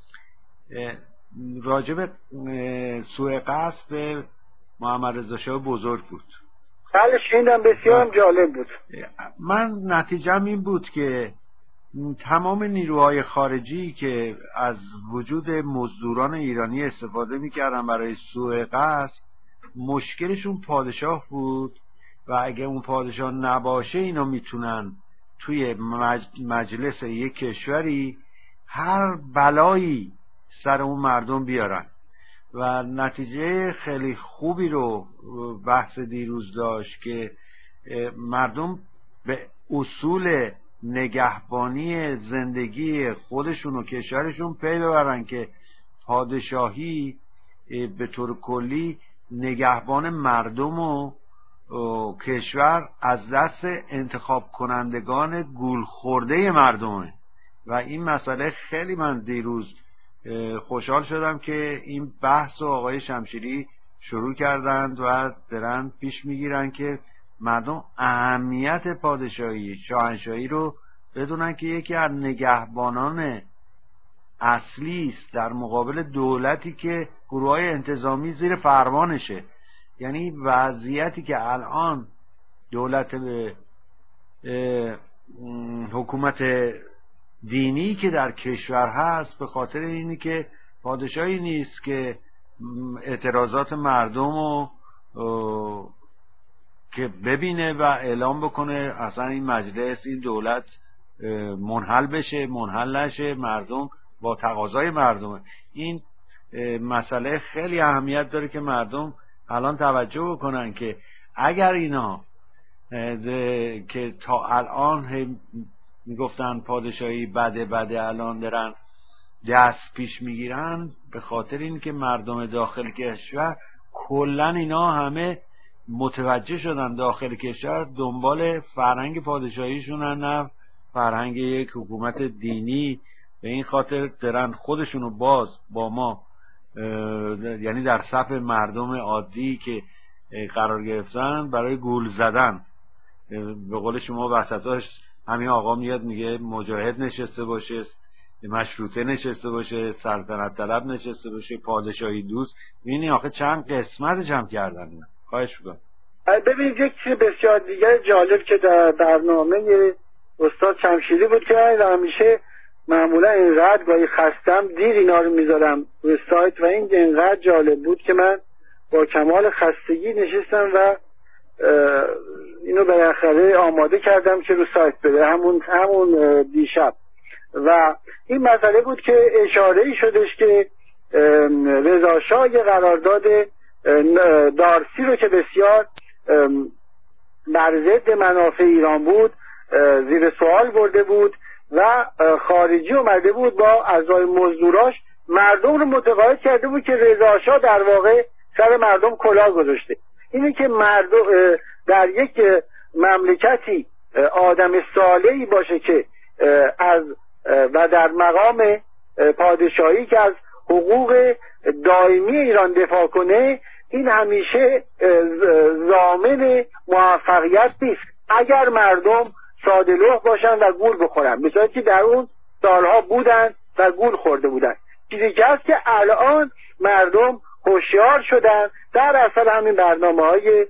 راجب سوء قصد به محمد رضا شاه بزرگ بود. بله شنیدم، بسیار جالب بود. من نتیجه‌م این بود که تمام نیروهای خارجی که از وجود مزدوران ایرانی استفاده میکردن برای سوء قصد، مشکلشون پادشاه بود و اگه اون پادشاه نباشه اینا میتونن توی مجلس یک کشوری هر بلایی سر اون مردم بیارن و نتیجه خیلی خوبی رو بحث دیروز داشت که مردم به اصول نگهبانی زندگی خودشون و کشورشون پی ببرن که پادشاهی به طور کلی نگهبان مردم و کشور از دست انتخاب کنندگان گول خورده مردمه. و این مسئله خیلی من دیروز خوشحال شدم که این بحث رو آقای شمشیری شروع کردند و دارن پیش میگیرن که مردم اهمیت پادشاهی شاهنشاهی رو بدونن که یکی از نگهبانان اصلی است در مقابل دولتی که گروه‌های انتظامی زیر فرمانشه. یعنی وضعیتی که الان دولت حکومت دینی که در کشور هست به خاطر اینی که پادشاهی نیست که اعتراضات مردم رو که ببینه و اعلام بکنه اصلا این مجلس این دولت منحل بشه منحل نشه، مردم با تقاضای مردمه. این مسئله خیلی اهمیت داره که مردم الان توجه بکنن که اگر اینا که تا الان میگفتن پادشاهی بده بده الان دارن دست پیش میگیرن به خاطر این که مردم داخل کشور کلن اینا همه متوجه شدن داخل کشور دنبال فرهنگ پادشاهیشونن نه فرهنگ یک حکومت دینی. به این خاطر دارن خودشونو باز با ما یعنی در صف مردم عادی که قرار گرفتن برای گول زدن. به قول شما وسطاش همین آقا میاد میگه مجاهد نشسته باشه، مشروطه نشسته باشه، سلطنت طلب نشسته باشه، پادشاهی دوست. ببینی آخه چند قسمتش هم کردن. خواهش میکنم. ببینید یک چیز بسیار دیگر جالب که در برنامه استاد شمشیری بود که همیشه معمولا اینقدر گاهی خستم دیر اینا رو میذارم روی سایت و این اینقدر جالب بود که من با کمال خستگی نشستم و اینو بالاخره آماده کردم که رو سایت بده همون همون دیشب. و این مسئله بود که اشاره ای شدش که رضا شاه یه قرارداد دارسی رو که بسیار بر ضد منافع ایران بود زیر سوال برده بود و خارجی اومده بود با اعضای مزدوراش مردم رو متقاعد کرده بود که رضا شاه در واقع سر مردم کلاه گذاشته. اینه که مردم در یک مملکتی آدم صالحی باشه که از و در مقام پادشاهی که از حقوق دائمی ایران دفاع کنه، این همیشه ضامن موفقیت نیست اگر مردم ساده لوح باشن و گول بخورن، مثلا که در اون سالها بودن و گول خورده بودن. چیزی که هست که الان مردم هوشیار شدن در اصل همین برنامه های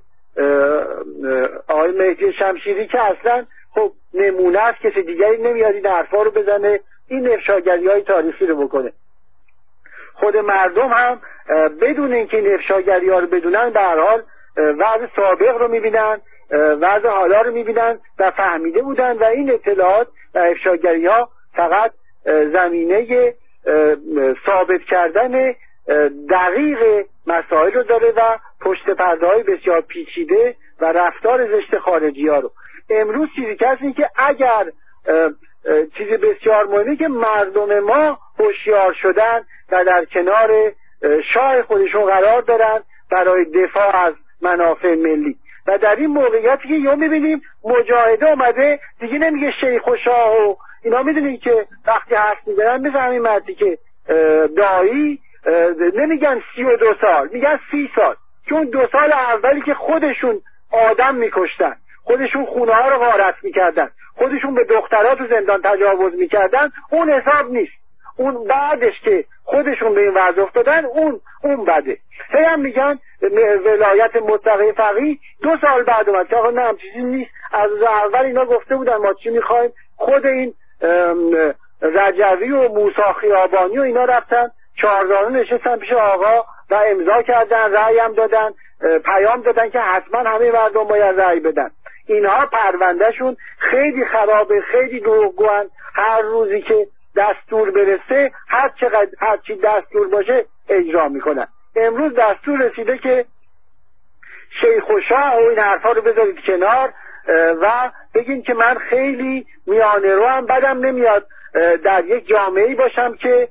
آقای مهدی شمشیری که اصلا خب نمونه است، کسی دیگری نمیاد این حرفا رو بزنه، این افشاگری های تاریخی رو بکنه. خود مردم هم بدون اینکه این افشاگری ها رو بدونن به هر حال وضع سابق رو میبینن، وضع حالا رو میبینن و فهمیده بودن و این اطلاعات و افشاگری ها فقط زمینه ثابت کردن دقیق مسائل رو داره و پشت پرده های بسیار پیچیده و رفتار زشت خارجی ها رو. امروز چیزی که هست این که اگر چیز بسیار مهمی که مردم ما هوشیار شدن و در کنار شاه خودشون قرار دارن برای دفاع از منافع ملی و در این موقعیتی که یا میبینیم مجاهده اومده دیگه نمیگه شیخ و شاه و اینا، میدونین که وقتی حرف میزنن مثل همین مردی که دایی نمیگن سی و دو سال، میگن سی سال، چون دو سال اولی که خودشون آدم میکشتن، خودشون خونه ها رو غارت میکردن، خودشون به دخترها تو زندان تجاوز میکردن، اون حساب نیست. اون بعدش که خودشون به این وضع افتادن اون اون بده. هی هم میگن ولایت مطلقه فقیه دو سال بعد اومد که آقا نه هم چیزی نیست، از روز اول اینا گفته بودن ما چی میخوایم. خود این رجوی و موسی خیابانی و اینا رفتن چهاردانه نشستن پیش آقا و امضا کردن، رأی هم دادن، پیام دادن که حتما همه مردم باید رأی بدن. اینها پروندهشون خیلی خرابه، خیلی دروغگوان. هر روزی که دستور برسه هر چقدر هر چی دستور باشه اجرا میکنن. امروز دستور رسیده که شیخ و شاه و این حرفا رو بذارید کنار و بگین که من خیلی میانه رو هم بدم نمیاد در یک جامعه‌ای باشم که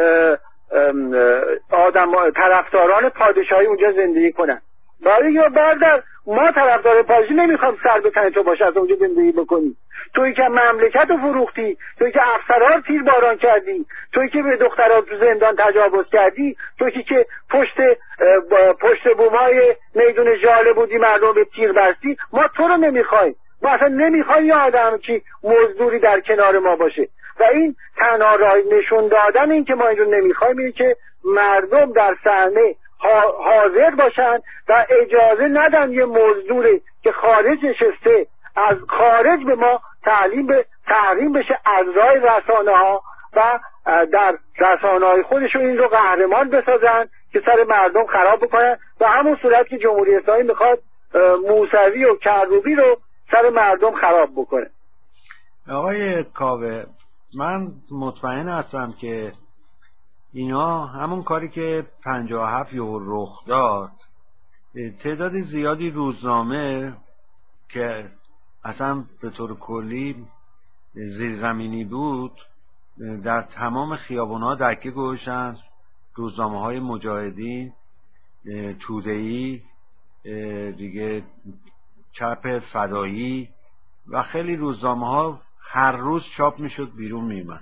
آدم طرفداران پادشاهی اونجا زندگی کنن. برای یا بردر ما طرفدار پادشاهی نمیخوام سر به تن تو باشه از اونجا زندگی بکنی. تویی که مملکت رو فروختی، تویی که افسرها رو تیر باران کردی، تویی که به دخترها تو زندان تجاوز کردی، تویی که پشت پشت بومای میدون ژاله بودی مردم به تیر بستی، ما تو رو نمیخوایم. ما اصلا نمیخوایم یه آدم که مزدوری در کنار ما باشه. و این تنها راه نشون دادن این که ما اینو نمیخوایم اینه که مردم در صحنه حاضر باشن و اجازه ندن یه مزدوری که خارج نشسته از خارج به ما تعلیم به تحریم بشه از راه رسانه ها و در رسانه های خودشون این رو قهرمان بسازن که سر مردم خراب بکنن و همون صورت که جمهوری اسلامی میخواد موسوی و کروبی رو سر مردم خراب بکنه. آقای کاوه، من مطمئن هستم که اینا همون کاری که پنجاه و هفت یهو رخ داد، تعداد زیادی روزنامه که اصلا به طور کلی زیرزمینی بود در تمام خیابون‌ها دکه گذاشتن. روزنامه‌های مجاهدین، توده‌ای، دیگه چپ فدایی و خیلی روزنامه‌ها هر روز چاپ میشد بیرون میومد.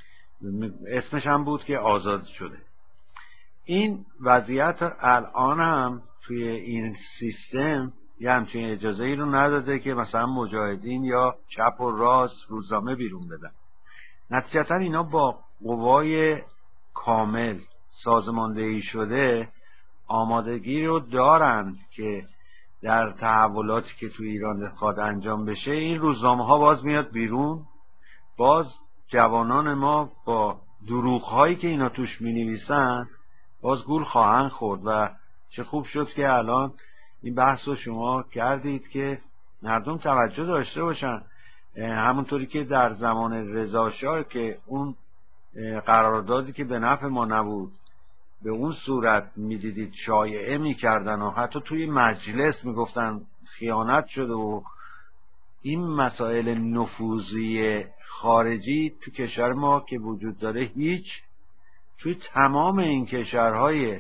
اسمش هم بود که آزاد شده. این وضعیت الان هم توی این سیستم یه همچین اجازه ای رو نداده که مثلا مجاهدین یا چپ و راست روزنامه بیرون بدن. نتیجتا اینا با قوای کامل سازماندهی شده آمادگی رو دارن که در تحولاتی که توی ایران بخواد انجام بشه این روزنامه ها باز میاد بیرون، باز جوانان ما با دروغ هایی که اینا توش می نویسن باز گول خواهند خورد. و چه خوب شد که الان این بحث رو شما کردید که مردم توجه داشته باشن. همونطوری که در زمان رضا شاه که اون قراردادی که به نفع ما نبود به اون صورت میدیدید شایعه میکردن و حتی توی مجلس میگفتن خیانت شده و این مسائل نفوذی خارجی تو کشور ما که وجود داره هیچ توی تمام این کشورهای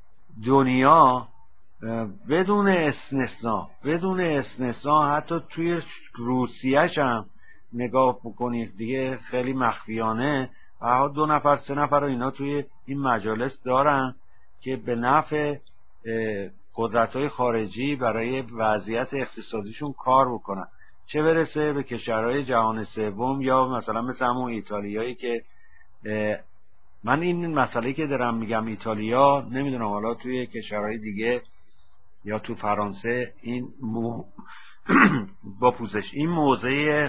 دنیا بدون استثناء بدون استثناء حتی توی روسیه‌ش هم نگاه بکنید دیگه خیلی مخفیانه و دو نفر سه نفر رو اینا توی این مجالس دارن که به نفع قدرت‌های خارجی برای وضعیت اقتصادیشون کار بکنن، چه برسه به کشورهای جهان سوم یا مثلا مثل همون ایتالیایی که من این مسئله که دارم میگم ایتالیا نمیدونم حالا توی کشورهای دیگه یا تو فرانسه این مو... با پوزش این موضع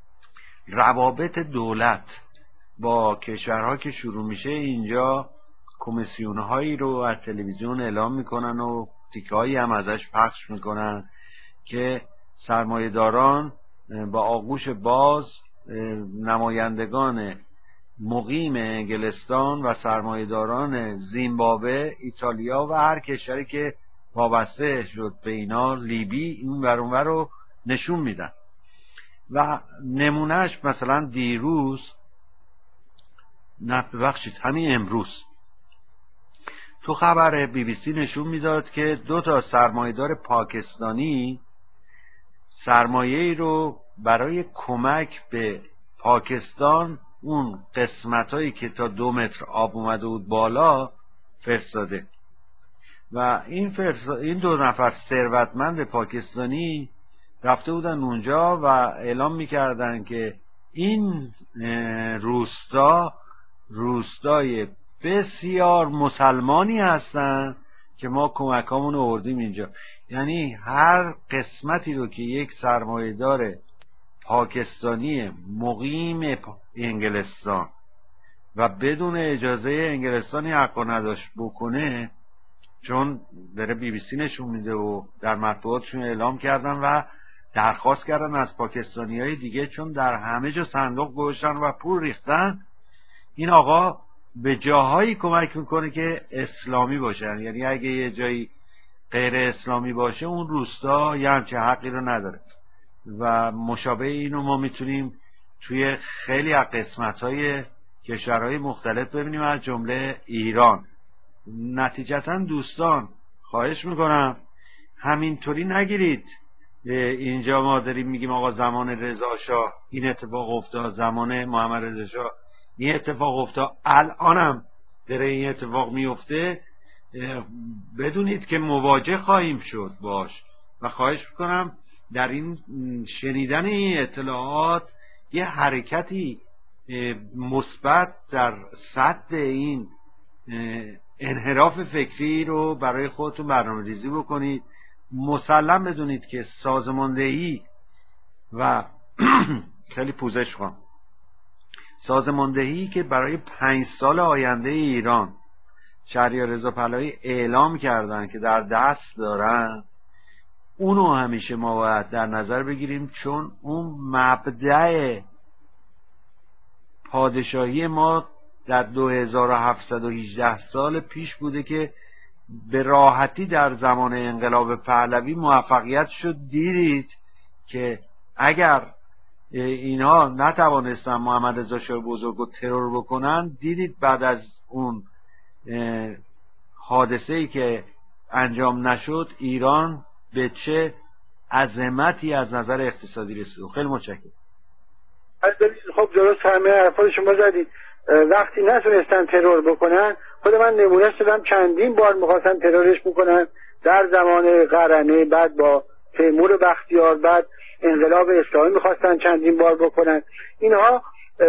روابط دولت با کشورها که شروع میشه اینجا کمیسیون‌هایی رو از تلویزیون اعلام میکنن و تیکه‌هایی هم ازش پخش میکنن که سرمایه‌داران با آغوش باز نمایندگان مقیم انگلستان و سرمایه‌داران زیمبابوه، ایتالیا و هر کشوری که وابسته شد به اینا، لیبی، این ور اون ور رو نشون میدن. و نمونهش مثلا دیروز، نه ببخشید همین امروز، تو خبر بی بی سی نشون میداد که دو تا سرمایه‌دار پاکستانی سرمایه‌ای رو برای کمک به پاکستان، اون قسمتایی که تا دو متر آب اومده بود بالا، فرستاده. و این فرست... این دو نفر ثروتمند پاکستانی رفته بودن اونجا و اعلام میکردن که این روستا روستای بسیار مسلمانی هستن که ما کمکامون رو آوردیم اینجا. یعنی هر قسمتی رو که یک سرمایه‌دار پاکستانی مقیم انگلستان و بدون اجازه انگلستانی حق نداشت بکنه، چون داره بی بی سی نشون میده و در مطبوعاتشون اعلام کردن و درخواست کردن از پاکستانی های دیگه، چون در همه جا صندوق گذاشتن و پول ریختن، این آقا به جاهایی کمک میکنه که اسلامی باشن. یعنی اگه یه جایی غیر اسلامی باشه، اون روستا یه همچه حقی رو نداره. و مشابه اینو ما میتونیم توی خیلی از قسمت‌های کشورهای مختلف ببینیم، از جمله ایران. نتیجتاً دوستان خواهش میکنم همینطوری نگیرید اینجا ما داریم میگیم آقا زمان رضا شاه این اتفاق افتاد، زمان محمد رضا شاه این اتفاق افتاد، الانم داره این اتفاق میفته. بدونید که مواجه خواهیم شد باش. و خواهش میکنم در این شنیدن این اطلاعات یه حرکتی مثبت در سد این انحراف فکری رو برای خودتون برنامه‌ریزی بکنید. مسلم بدونید که سازماندهی و خیلی پوزش خواهم سازماندهی که برای پنج سال آینده ایران شهریار رضا پهلوی اعلام کردن که در دست دارن، اونو همیشه ما باید در نظر بگیریم، چون اون مبدأ پادشاهی ما در دو هزار و هفتصد و هجده سال پیش بوده که به راحتی در زمان انقلاب پهلوی موفقیت شد. دیدید که اگر اینها نتوانستن محمد رضا شاه بزرگ رو ترور بکنن، دیدید بعد از اون حادثه‌ای که انجام نشد ایران به چه عظمتی از نظر اقتصادی رسید. خیلی متشکرم. خب درست همه حرفای شما زدید. وقتی نتونستن ترور بکنن، خود من نمونهش دادم، چندین بار میخواستن ترورش بکنن در زمان قرنه، بعد با تیمور بختیار، بعد انقلاب اسلامی میخواستن چندین بار بکنن. اینها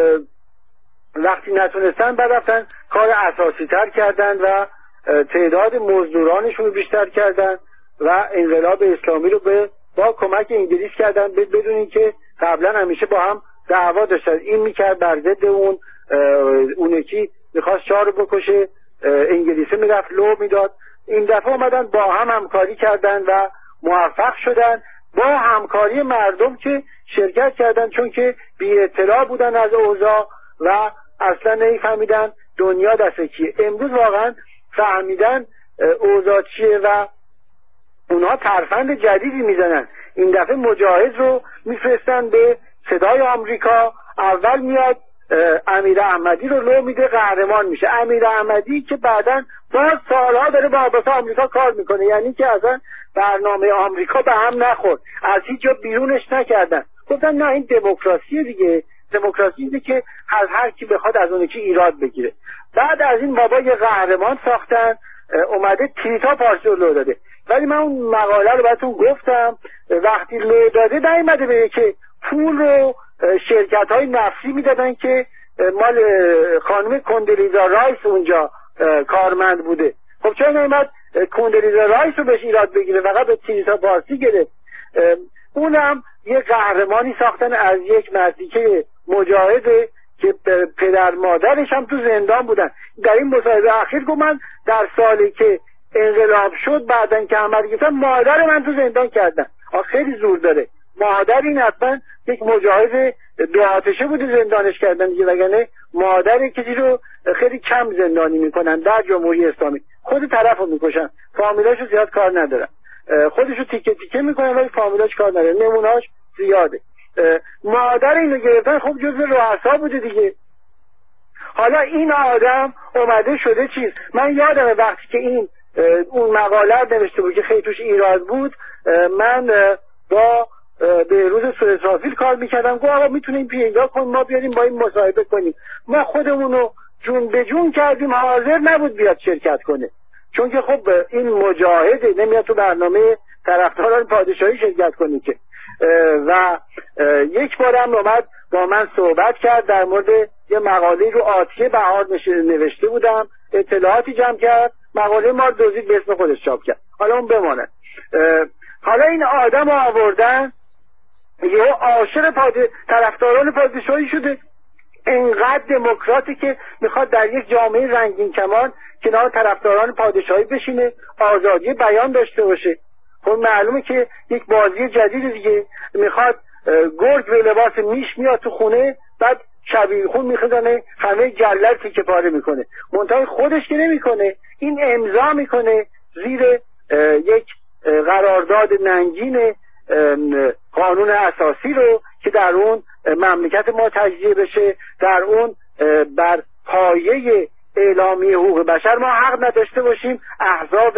وقتی نتونستن بعد رفتن کار اساسی تر کردن و تعداد مزدورانشون رو بیشتر کردن و انقلاب اسلامی رو به با کمک انگلیس کردن، بدون اینکه قبلا همیشه با هم دعوا داشتن. این میکرد بر ضد اون، اون یکی میخواست شاه رو بکشه، انگلیسی میرفت لو میداد. این دفعه اومدن با هم همکاری کردن و موفق شدن، با همکاری مردم که شرکت کردن، چون که بی اطلاع بودن از اوضاع و اصلا نمیفهمیدن دنیا دست کیه. امروز واقعا فهمیدن اوضاع چیه و اونها ترفند جدیدی میزنن. این دفعه مجاهد رو میفرستن به صدای آمریکا. اول میاد امیر احمدی رو لو میده، قهرمان میشه. امیر احمدی که بعداً باز سالها داره با واسه آمریکا کار میکنه، یعنی که اصلا برنامه آمریکا به هم نخورد، از هیچ جا بیرونش نکردن. گفتن نه این دموکراسی دیگه، دموکراسی دیگه که از هر کی بخواد از اون کی ایراد بگیره. بعد از این بابا یه قهرمان ساختن، اومده تریتا پارسی رو لو داده. ولی من اون مقاله رو براتون گفتم، وقتی لو داده نیومده بگه که پول رو شرکت های نفتی میدادن که مال خانم کندلیزا رایس اونجا کارمند بوده. خب چرا نمیاد کندلیزا رایس رو بهش ایراد بگیره، فقط به تریتا پارسی گرفت. اونم یه قهرمانی ساختن از یک نزدیکه مجاهده که پدر مادرش هم تو زندان بودن. در این مصاحبه اخیر گفت من در سالی که انقلاب شد بعدن که عمل گرفتم مادر من تو زندان کردن. آخه خیلی زور داره. مادر این حتما یک مجاهد دو آتشه بوده زندانش کردن دیگه، وگرنه مادر کسی رو خیلی کم زندانی میکنن در جمهوری اسلامی. خود طرف رو میکشن، فامیلاشو زیاد کار ندارن، خودشو تیکه تیکه میکنن ولی فامیلاش کار نداره، نمونهاش زیاده. مادر اینو گرفتن، خب جزء رؤسا بوده دیگه. حالا این آدم اومده شده چیز. من یادمه وقتی که این اون مقاله نوشته بود که خیلی توش ایراد بود، من با بهروز سوءاسترافیل کار میکردم. گفت آقا میتونیم پیدا کنیم ما بیاریم با این مصاحبه کنیم. ما خودمونو جون به جون کردیم، حاضر نبود بیاد شرکت کنه، چون که خب این مجاهده نمیاد تو برنامه طرفداران پادشاهی شرکت کنه که. و یک بارم اومد با من صحبت کرد در مورد یه مقاله رو آتیه بهار نوشته بودم، اطلاعاتی جمع کرد، مقاله ما رو دزدید به اسم خودش چاپ کرد. حالا اون بمانه. حالا این آدم رو آوردن یه عاشق پاد... طرفداران پادشاهی شده، انقدر دموکراتی که میخواد در یک جامعه رنگین کمان کنار طرفداران پادشاهی بشینه، آزادی بیان داشته باشه. خب معلومه که یک بازی جدید دیگه. میخواد گرگ به لباس میش میاد تو خونه، بعد شبیه خون میخزنه همه جلل تیکه پاره میکنه. منتها خودش که نمیکنه، این امضا میکنه زیر یک قرارداد ننگین قانون اساسی رو که در اون مملکت ما تجزیه بشه، در اون بر پایه اعلامیه حقوق بشر ما حق نداشته باشیم احزاب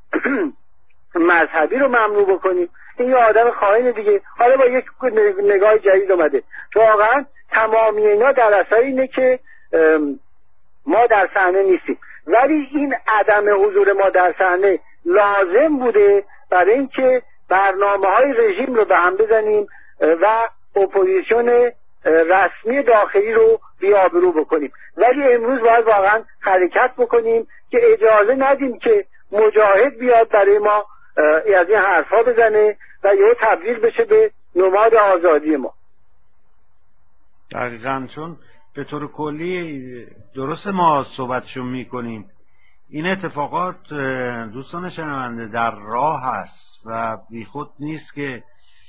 مذهبی رو ممنوع بکنیم. این یه آدم خائن دیگه. حالا با یک نگاه جدید اومده. واقعا تمامی اینا در اثر اینه که ما در صحنه نیستیم، ولی این عدم حضور ما در صحنه لازم بوده برای اینکه برنامه‌های رژیم رو به هم بزنیم و اپوزیسیون رسمی داخلی رو بی‌آبرو بکنیم. ولی امروز باید واقعا حرکت بکنیم که اجازه ندیم که مجاهد بیاد برای ما از این حرفا بزنه و یهو تبدیل بشه به نماد آزادی ما. دقیقاً، چون به طور کلی درست ما صحبتشون میکنیم، این اتفاقات دوستان شنونده در راه هست و بیخود نیست که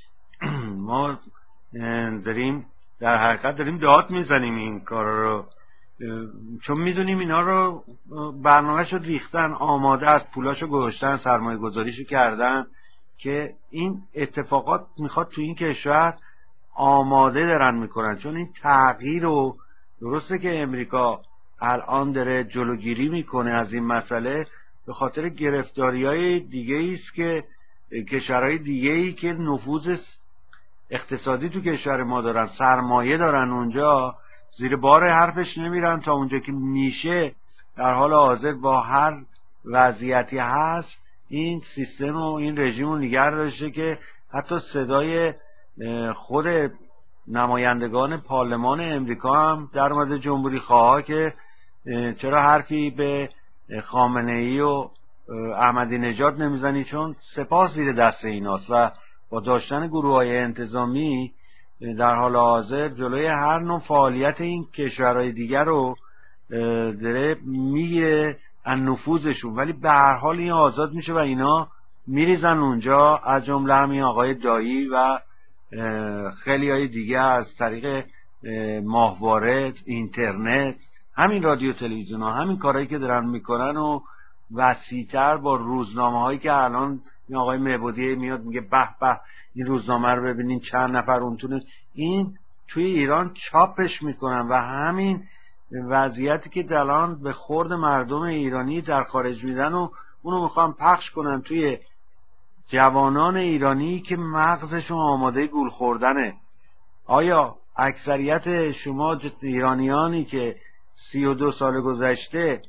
ما داریم در حقیقت داریم داد میزنیم این کار رو، چون میدونیم اینا رو برنامه‌شو ریختن، آماده از پولاشو گذاشتن، سرمایه گذاریشو کردن که این اتفاقات میخواد تو این کشور آماده دارن میکنن. چون این تغییر رو درسته که امریکا الان داره جلوگیری میکنه از این مسئله به خاطر گرفتاری‌های دیگه‌ای است که کشورهای دیگه‌ای که نفوذ اقتصادی تو کشور ما دارن، سرمایه دارن اونجا، زیر بار حرفش نمیرن تا اونجا که میشه در حال حاضر با هر وضعیتی هست این سیستم و این رژیم رو نگه داشته که حتی صدای خود نمایندگان پارلمان امریکا هم در مورد جمهوری خواه که چرا حرفی به خامنه‌ای و احمدی نژاد نمیزنی، چون سپاه زیر دست ایناست و با داشتن گروه‌های انتظامی در حال حاضر جلوی هر نوع فعالیت این کشورهای دیگر رو داره میگیره از نفوذشون. ولی به هر حال این آزاد میشه و اینا میریزن اونجا، از جمله همین آقای دایی و خیلی های دیگه از طریق ماهواره، اینترنت، همین رادیو تلویزیون ها، همین کارهایی که دارن میکنن و وسیع‌تر با روزنامه هایی که الان این آقای معبودی میاد میگه به به این روزنامه رو ببینین چند نفر اونتونه، این توی ایران چاپش میکنن و همین وضعیتی که الان به خورد مردم ایرانی در خارج میدن و اونو میخوان پخش کنن توی جوانان ایرانی که مغزشون آماده گول خوردنه. آیا اکثریت شما ایرانیانی که سی و دو سال گذشته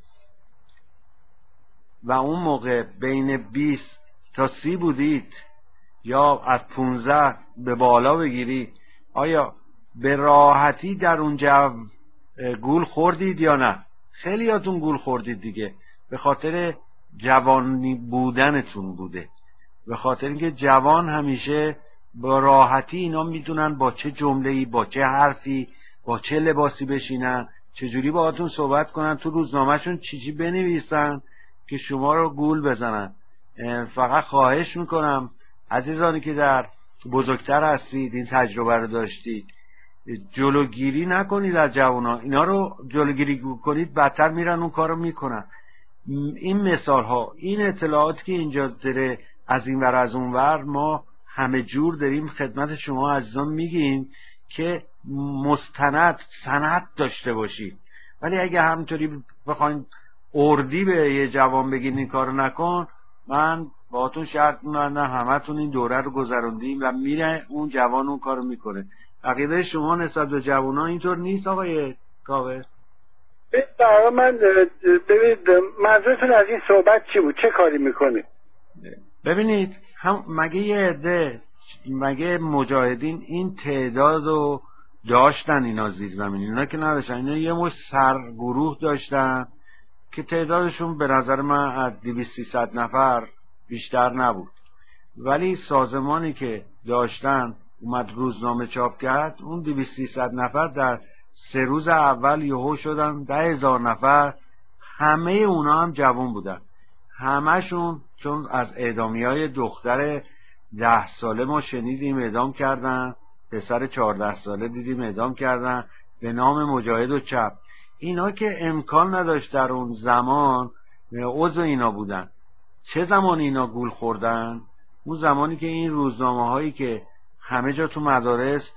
و اون موقع بین بیست تا سی بودید یا از پونزده به بالا بگیرید، آیا به راحتی در اون جو گول خوردید یا نه؟ خیلیاتون گول خوردید دیگه، به خاطر جوانی بودنتون بوده، به خاطر اینکه جوان همیشه با راحتی اینا میدونن با چه جمله‌ای با چه حرفی با چه لباسی بشینن، چجوری باهاتون صحبت کنن، تو روزنامهشون چی چی بنویسن که شما رو گول بزنن. فقط خواهش میکنم عزیزانی که در بزرگتر هستید، این تجربه رو داشتید، جلوگیری نکنید از جوونا. اینا رو جلوگیری کنید بدتر میرن اون کارو میکنن. این مثال ها، این اطلاعاتی که اینجا داره از این ور از اون ور، ما همه جور داریم خدمت شما عزیزان میگیم که مستند سند داشته باشید. ولی اگه همینطوری بخواین اردی به یه جوان بگین این کارو نکن، من باهاتون شرط می‌بندم همتون این دوره رو گذروندیم و میره اون جوان اون کارو میکنه. عقیده شما نسبت به جوونا اینطور نیست آقای کاوه؟ برای من ببینید منظورتون از این صحبت چی بود؟ چه کاری میکنه؟ ببینید هم مگه یه عده، مگه مجاهدین این تعداد رو داشتن اینا زیر زمین؟ اینا که نداشتن. اینا یه مش سرگروه داشتن که تعدادشون به نظر من از دویست سیصد نفر بیشتر نبود، ولی سازمانی که داشتن اومد روزنامه چاپ کرد، اون دویست سیصد نفر در سه روز اول یهو شدن ده هزار نفر. همه اونا هم جوان بودن، همهشون، چون از اعدامیای دختر ده ساله ما شنیدیم اعدام کردن، پسر چهارده ساله دیدیم اعدام کردن به نام مجاهد و چپ. اینا که امکان نداشت در اون زمان عضو اینا بودن. چه زمانی اینا گول خوردن؟ اون زمانی که این روزنامه هایی که همه جا تو مدارس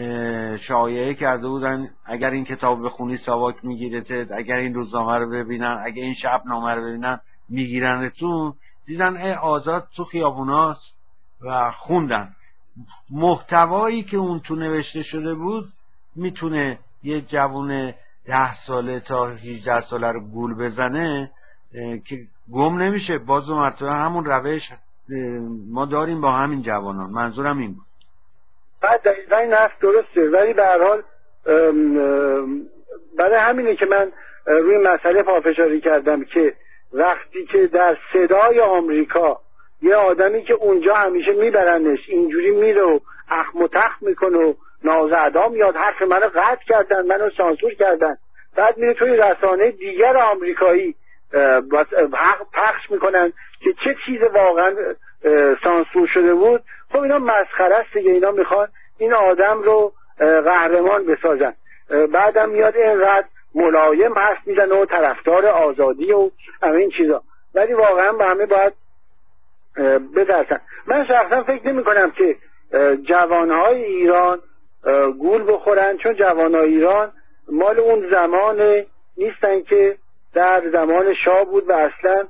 شایعه کرده بودن اگر این کتاب بخونی ساواک میگیرتت، اگر این روزنامه رو ببینن، اگر این شبنامه رو ببینن میگیرنتون، دیدن ای آزاد تو خیابوناست و خوندن. محتوایی که اون تو نوشته شده بود میتونه یه جوون ده ساله تا هجده ساله رو گول بزنه که گم نمیشه. باز و مرتبه همون روش ما داریم با همین جوانان. منظورم این بود. بعد دقیقا این حرف درسته، ولی به هر حال برای همینه که من روی مسئله پافشاری کردم که وقتی که در صدای آمریکا یه آدمی که اونجا همیشه میبرنش اینجوری میره و اخم و تخم میکنه و نازعدا میاد، حرف منو قطع کردن، منو سانسور کردن، بعد میره توی رسانه دیگر آمریکایی پخش میکنن که چه چیز واقعا سانسور شده بود. خب اینا مسخره است دیگه. اینا میخوان این آدم رو قهرمان بسازن. بعدم میاد اینقدر ملایم حرف میزنه و طرفدار آزادی و همه این چیزا، ولی واقعا به همه باید بترسن. من شخصا فکر نمی کنم که جوانهای ایران گول بخورن، چون جوانهای ایران مال اون زمان نیستن که در زمان شاه بود و اصلا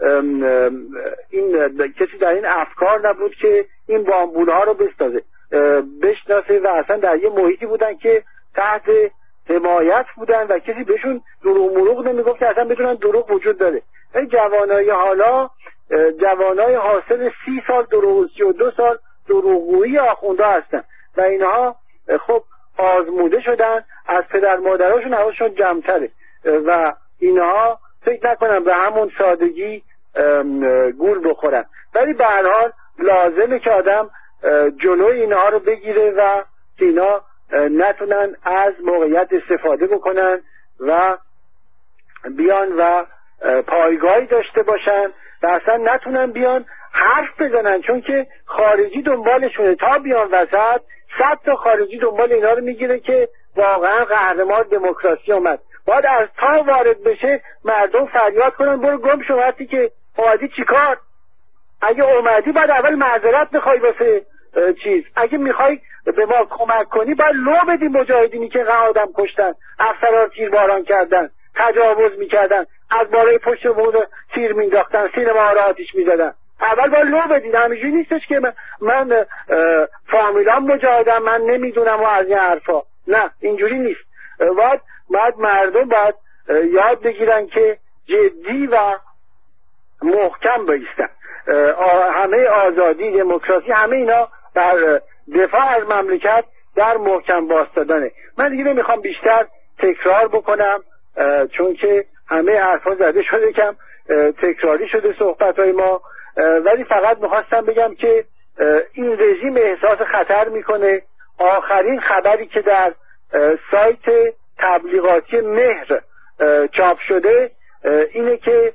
این کسی در این افکار نبود که این بامبولها رو بسازه بشناسه و اصلا در یه محیطی بودن که تحت حمایت بودن و کسی بهشون دروغ مروغ نمیگفت که اصلا بدونن دروغ وجود داره. این جوانای حالا جوانای حاصل سی سال دروغ، سی و دو سال دروغگویی آخونده هستن و اینها خب آزموده شدن، از پدر مادراشون حواسشون جمع‌تره و اینها فکر نکنم به همون سادگی گول بخورن. ولی به هر حال لازمه که آدم جلوی اینها رو بگیره و که اینا نتونن از موقعیت استفاده بکنن و بیان و پایگاهی داشته باشن و اصلا نتونن بیان حرف بزنن، چون که خارجی دنبالشونه. تا بیان وسط صد تا خارجی دنبال اینا رو میگیره که واقعا قهرمان دموکراسی اومد. باید از تا وارد بشه مردم فریاد کنن برو گم شو. وقتی که اومدی چیکار؟ اگه اومدی باید اول معذرت بخوای واسه چیز. اگه میخوای به ما کمک کنی باید لو بدی مجاهدینی که آدم کشتن، افسران تیرباران کردن، تجاوز میکردن، از بالای پشت بود تیر مینداختن، سینما را آتیش میزدن. اول باید لو بدین. همینجوری نیستش که من, من فامیلام مجاهدم من نمیدونم و از این حرفا. نه اینجوری نیست. باید باید مردم باید یاد بگیرن که جدی و محکم بایستن. همه آزادی، دموکراسی، همه اینا در دفاع از مملکت در محکم بایستادنه. من دیگه نمیخوام بیشتر تکرار بکنم چون که همه حرفا زده شده، کم تکراری شده صحبتهای ما، ولی فقط میخواستم بگم که این رژیم احساس خطر میکنه. آخرین خبری که در سایت تبلیغاتی مهر چاپ شده اینه که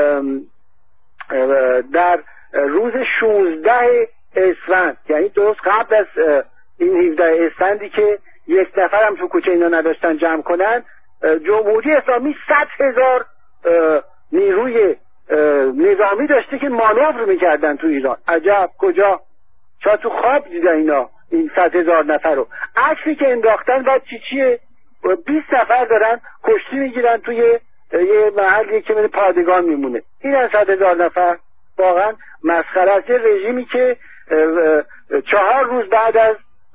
در روز شانزده اسفند، یعنی درست قبل از این هفده اسفندی که یک نفر هم تو کوچه اینا نداشتن جمع کنن، جمهوری اسلامی صد هزار نیروی نظامی داشته که مانور میکردن تو ایران. عجب کجا؟ شاید تو خواب دیدن اینا این صد هزار نفر رو. عکسی که انداختن بعد چی چیه؟ بیست نفر دارن کشتی میگیرن توی یه محلی که من پادگان میمونه. این از صد هزار نفر واقعا مسخره است. رژیمی که چهار روز بعد از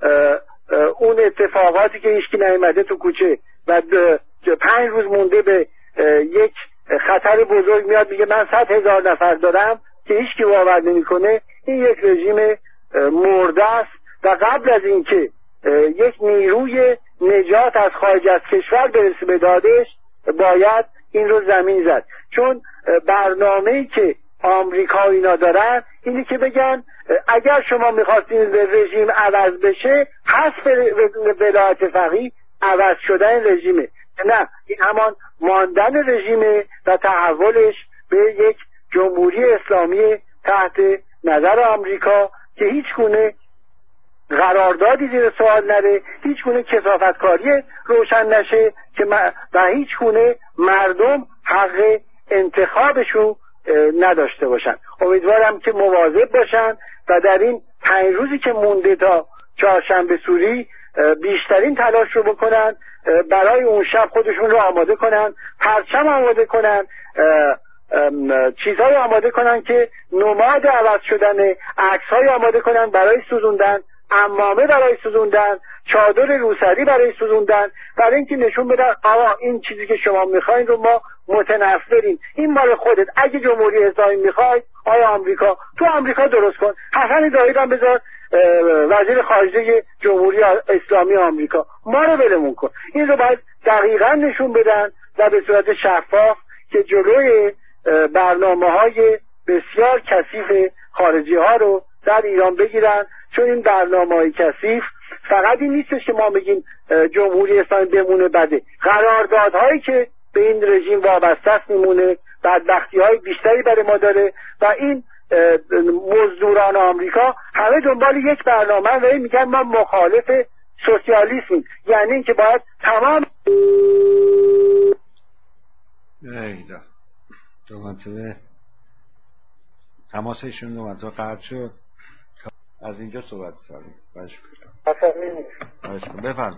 اون اتفاقاتی که هیچکی نیامده تو کوچه و پنج روز مونده به یک خطر بزرگ میاد میگه من صد هزار نفر دارم که هیچکی باور نمیکنه. این یک رژیم مرده است و قبل از اینکه یک نیروی نجات از خارج از کشور برسه به دادش باید این رو زمین زد. چون برنامه‌ای که آمریکا اینا دارن اینه که بگن اگر شما میخواستین رژیم عوض بشه حذف ولایت فقیه عوض شدن رژیمه. نه، این همان ماندن رژیمه و تحولش به یک جمهوری اسلامی تحت نظر آمریکا که هیچ گونه قراردادی زیر سوال نره، هیچ گونه کثافتکاری روشن نشه که و هیچ گونه مردم حق انتخابشون نداشته باشن. امیدوارم که مواظب باشن و در این پنج روزی که مونده تا چهارشنبه سوری بیشترین تلاش رو بکنن برای اون شب خودشون رو آماده کنن، پرچم آماده کنن، چیزهای آماده کنن که نماد عوض شدن، عکس‌های آماده کنن برای سوزوندن، عمامه برای سوزوندن، چادر روسری برای سوزوندن، برای اینکه نشون بدن آقا این چیزی که شما میخواین رو ما متنفریم، این مال خودت. اگه جمهوری اسلامی میخوای آیا آمریکا تو آمریکا درست کن، حسن زاهد هم بذار وزیر خارجه جمهوری اسلامی آمریکا، ما رو ولمون کن. این رو باید دقیقاً نشون بدن و به صورت شفاف که جلوی برنامه‌های بسیار کثیف خارجی ها رو در ایران بگیرن. چون این برنامه‌های کثیف فقط این نیستش که ما بگیم جمهوری اسلامی بمونه بده، قراردادهایی که به این رژیم وابسته است میمونه، بدبختی‌های بیشتری برای ما داره و این مزدوران آمریکا همه دنبال یک برنامه و میگن ما مخالف سوسیالیسم، یعنی اینکه باید تمام ایدا دو منطقه تماسشون دو منطقه قطع شد. از اینجا صحبت کردیم. باشه بفرم.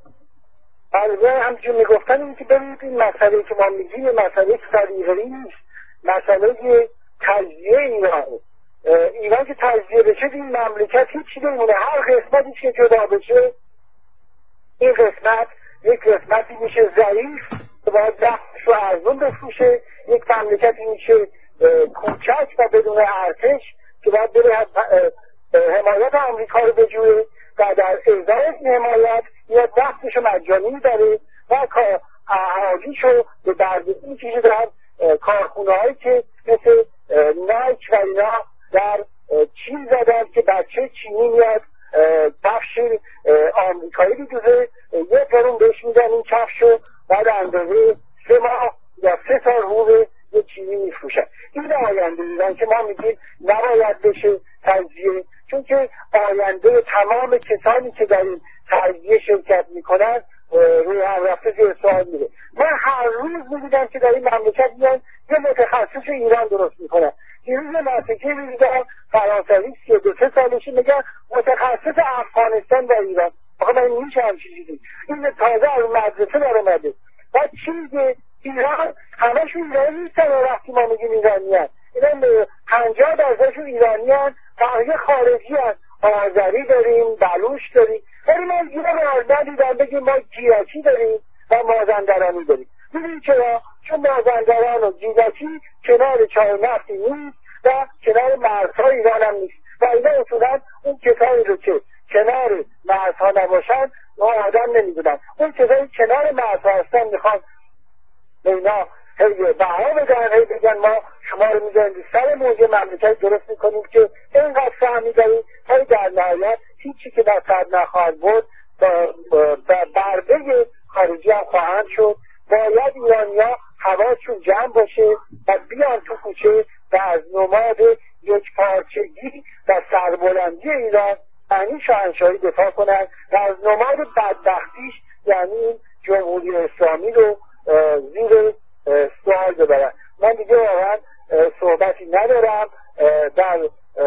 البته همچون میگفتن این که ببینید این مسئله که ما میگیم مسئله سریعی نیست، مسئله تجزیه ایرانه. ایران که تجزیه بشه این مملکت هیچی نمونه، هر قسمتی که جدا بشه این قسمت یک قسمتی میشه ضعیف که باید دستش رو ارزون بفروشه، یک مملکتی میشه کوچک و بدون ارتش که باید بره حمایت آمریکا رو بجوه و در ازای این حمایت یا دستش رو مجانی میداره و اهالیش رو به بردگی میکشه در کارخونه هایی که مثل نایک و اینا در چین زدن که بچه چینی میاد کفش آمریکایی بیدوزه، یک قرون بهش میدن این کفش رو بعد اندازه سه ماه یا سه سال حقوق یک چینی میفروشن. این آینده دیدن که ما میگیم نباید بشه تجزیه، چون که آینده تمام کسانی که در این تجزیه شرکت میکنن روی هم رفته زیر سوال میره. من هر روز میدیدم که در این مملکت میان یه متخصص ایران درست میکنن. یه روز مسیحی میدیدم فرانسوی سی و دو سه سالشی میگن متخصص افغانستان و ایران. آخه من میشه هم چیزی این تازه از مدرسه در اومده و چی میگه ایران همشون ایرانی نیستن و وقتی ما میگیم ایرانی هست اینا پنجاه درصدشون ایرانی هست فقیه خارجی هست. آذری داریم، بلوش داریم، ولی من ایران آرزن دیدم بگیم ما گیلکی داریم و مازندرانی داریم. میدونی چرا؟ چون مازندران و گیلکی کنار چای نفتی نیست و کنار مرزهای ایران هم نیست و اینا اصولا اون کسانی رو که کنار مرزها نباشن ما آدم نمیدونن، اون کسانی کنار مرزها هستن میخوان اینا هی بها بدن، هی بگن ما شما رو میزنید سر موجه مملکت درست میکنیم که اینقدر فهمی داریم هی در نهایت هیچی که در سر نخواهد بود برده خارجی هم خواهند شد. باید ایرانی‌ها حواسشون جمع باشه و بیان تو کوچه و از نماد یک پارچگی و سربلندی ایران یعنی شاهنشاهی دفاع کنند و از نماد بدبختیش یعنی جمهوری اسلامی رو زیر سوال ببرن. من دیگه واقعا صحبتی ندارم. در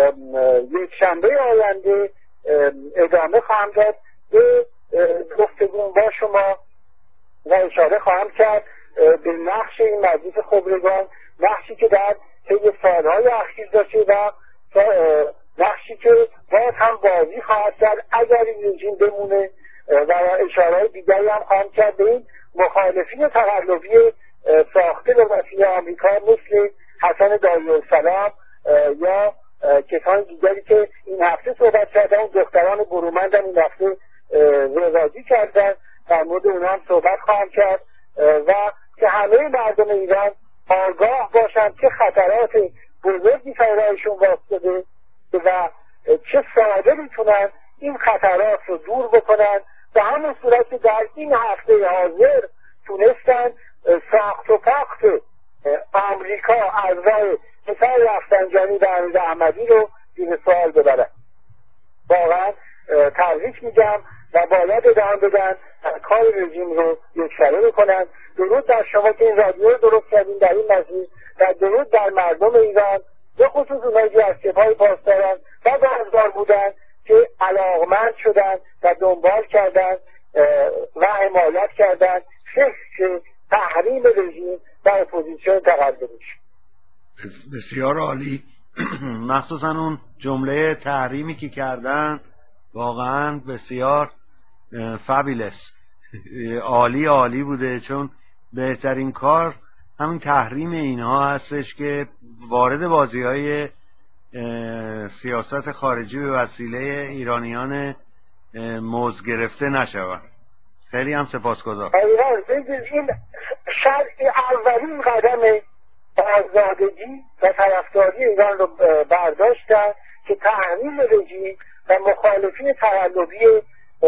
یک شنبه آینده ادامه خواهم داد به گفتگو با شما و اشاره خواهم کرد به نقش این مجلس خبرگان، نقشی که در طی سالهای اخیر داشته و نقشی که باید هم بازی خواهد کرد اگر این رژیم بمونه و اشاره دیگری هم خواهم کرد به این مخالفین تقلبی ساخته به وسیله آمریکا مثل حسن دایرالسلام یا کسان دیگری که این هفته صحبت کردن. دختران برومند هم این هفته وزادی کردن، در مورد اونها هم صحبت خواهم کرد و که همه مردم ایران آگاه باشند که خطرات بزرگی سرایشون واسطه و چه ساده میتونن این خطرات رو دور بکنن. به همون صورت که در این هفته حاضر تونستن ساخت و پاخت آمریکا از راه پسر رفسنجانی و امیر احمدی رو زیر سوال ببرن. واقعا تبریک میگم و باید ادامه بدن کار رژیم رو یکسره بکنن. درود در شما که این رادیو رو درست کردین در این مسیر و درود در مردم ایران، به خصوص اونایی که از سپاه پاسداران و بازدار بودن که علاقمند شدن و دنبال کردن و حمایت کردن فکر تحریم رژیم و اپوزیسیون تقلبیش. بسیار عالی. مخصوصا اون جمله تحریمی که کردن واقعا بسیار فابیلس، عالی عالی بوده، چون بهترین کار همین تحریم اینها هستش که وارد بازی‌های سیاست خارجی به وسیله ایرانیان موز گرفته نشوند. خیلی هم سپاسگزارم. این شرط اولین قدم آزادگی و طرفداری ایران رو برداشتن که تحریم رژیم و مخالفین تقلبی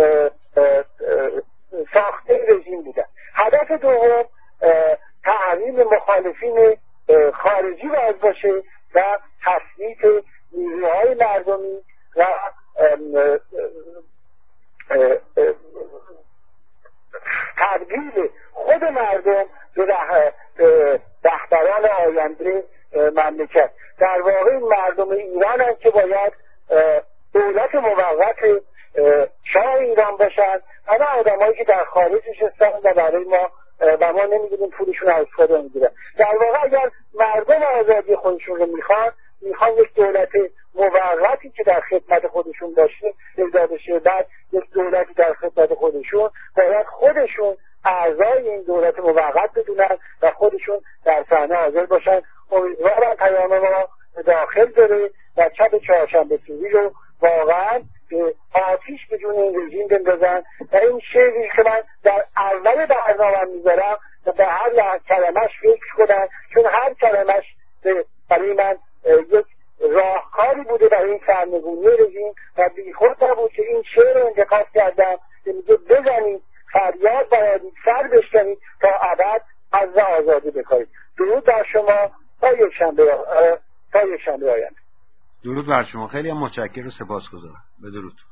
ساخته رژیم بودن. هدف دوم تحریم مخالفین خارجی باید باشه و تثبیت نیروهای مردمی و تبدیل خود مردم به رهبران آینده مملکت. در واقع این مردم ایران هم که باید دولت موقت شاه ایران باشن، همه آدمایی که در خارج نشستن و برای ما و ما نمیدونیم پولشون از خدا میگیرن. در واقع اگر مردم آزادی خودشون رو میخوان میخوان یک دولت موقتی که در خدمت خودشون باشه ایجاد بشه. بعد یک دولتی در خدمت خودشون باید خودشون اعضای این دولت موقت بدونن و خودشون در صحنه حاضر باشن. امیدوارم پیام ما داخل بره و چپ چهارشنبه سوری رو واقعا به آتیش بدون این رژیم بندازن و این شعری که من در اول برنامه میذارم و به هر کلمش فکر کنن، چون هر کلمش برای من یک راهکاری بوده برای این سرنگونی رژیم و بیخود نبود که این شعر رو انتخاب کردم که میگه بزنید فریاد برادید سر بشکنید تا ابد از آزادی بکنید. درود بر شما تا یک شنبه تا یک شنبه آینده. درود بر شما. خیلی هم متشکرم و سپاسگزارم. بدرود.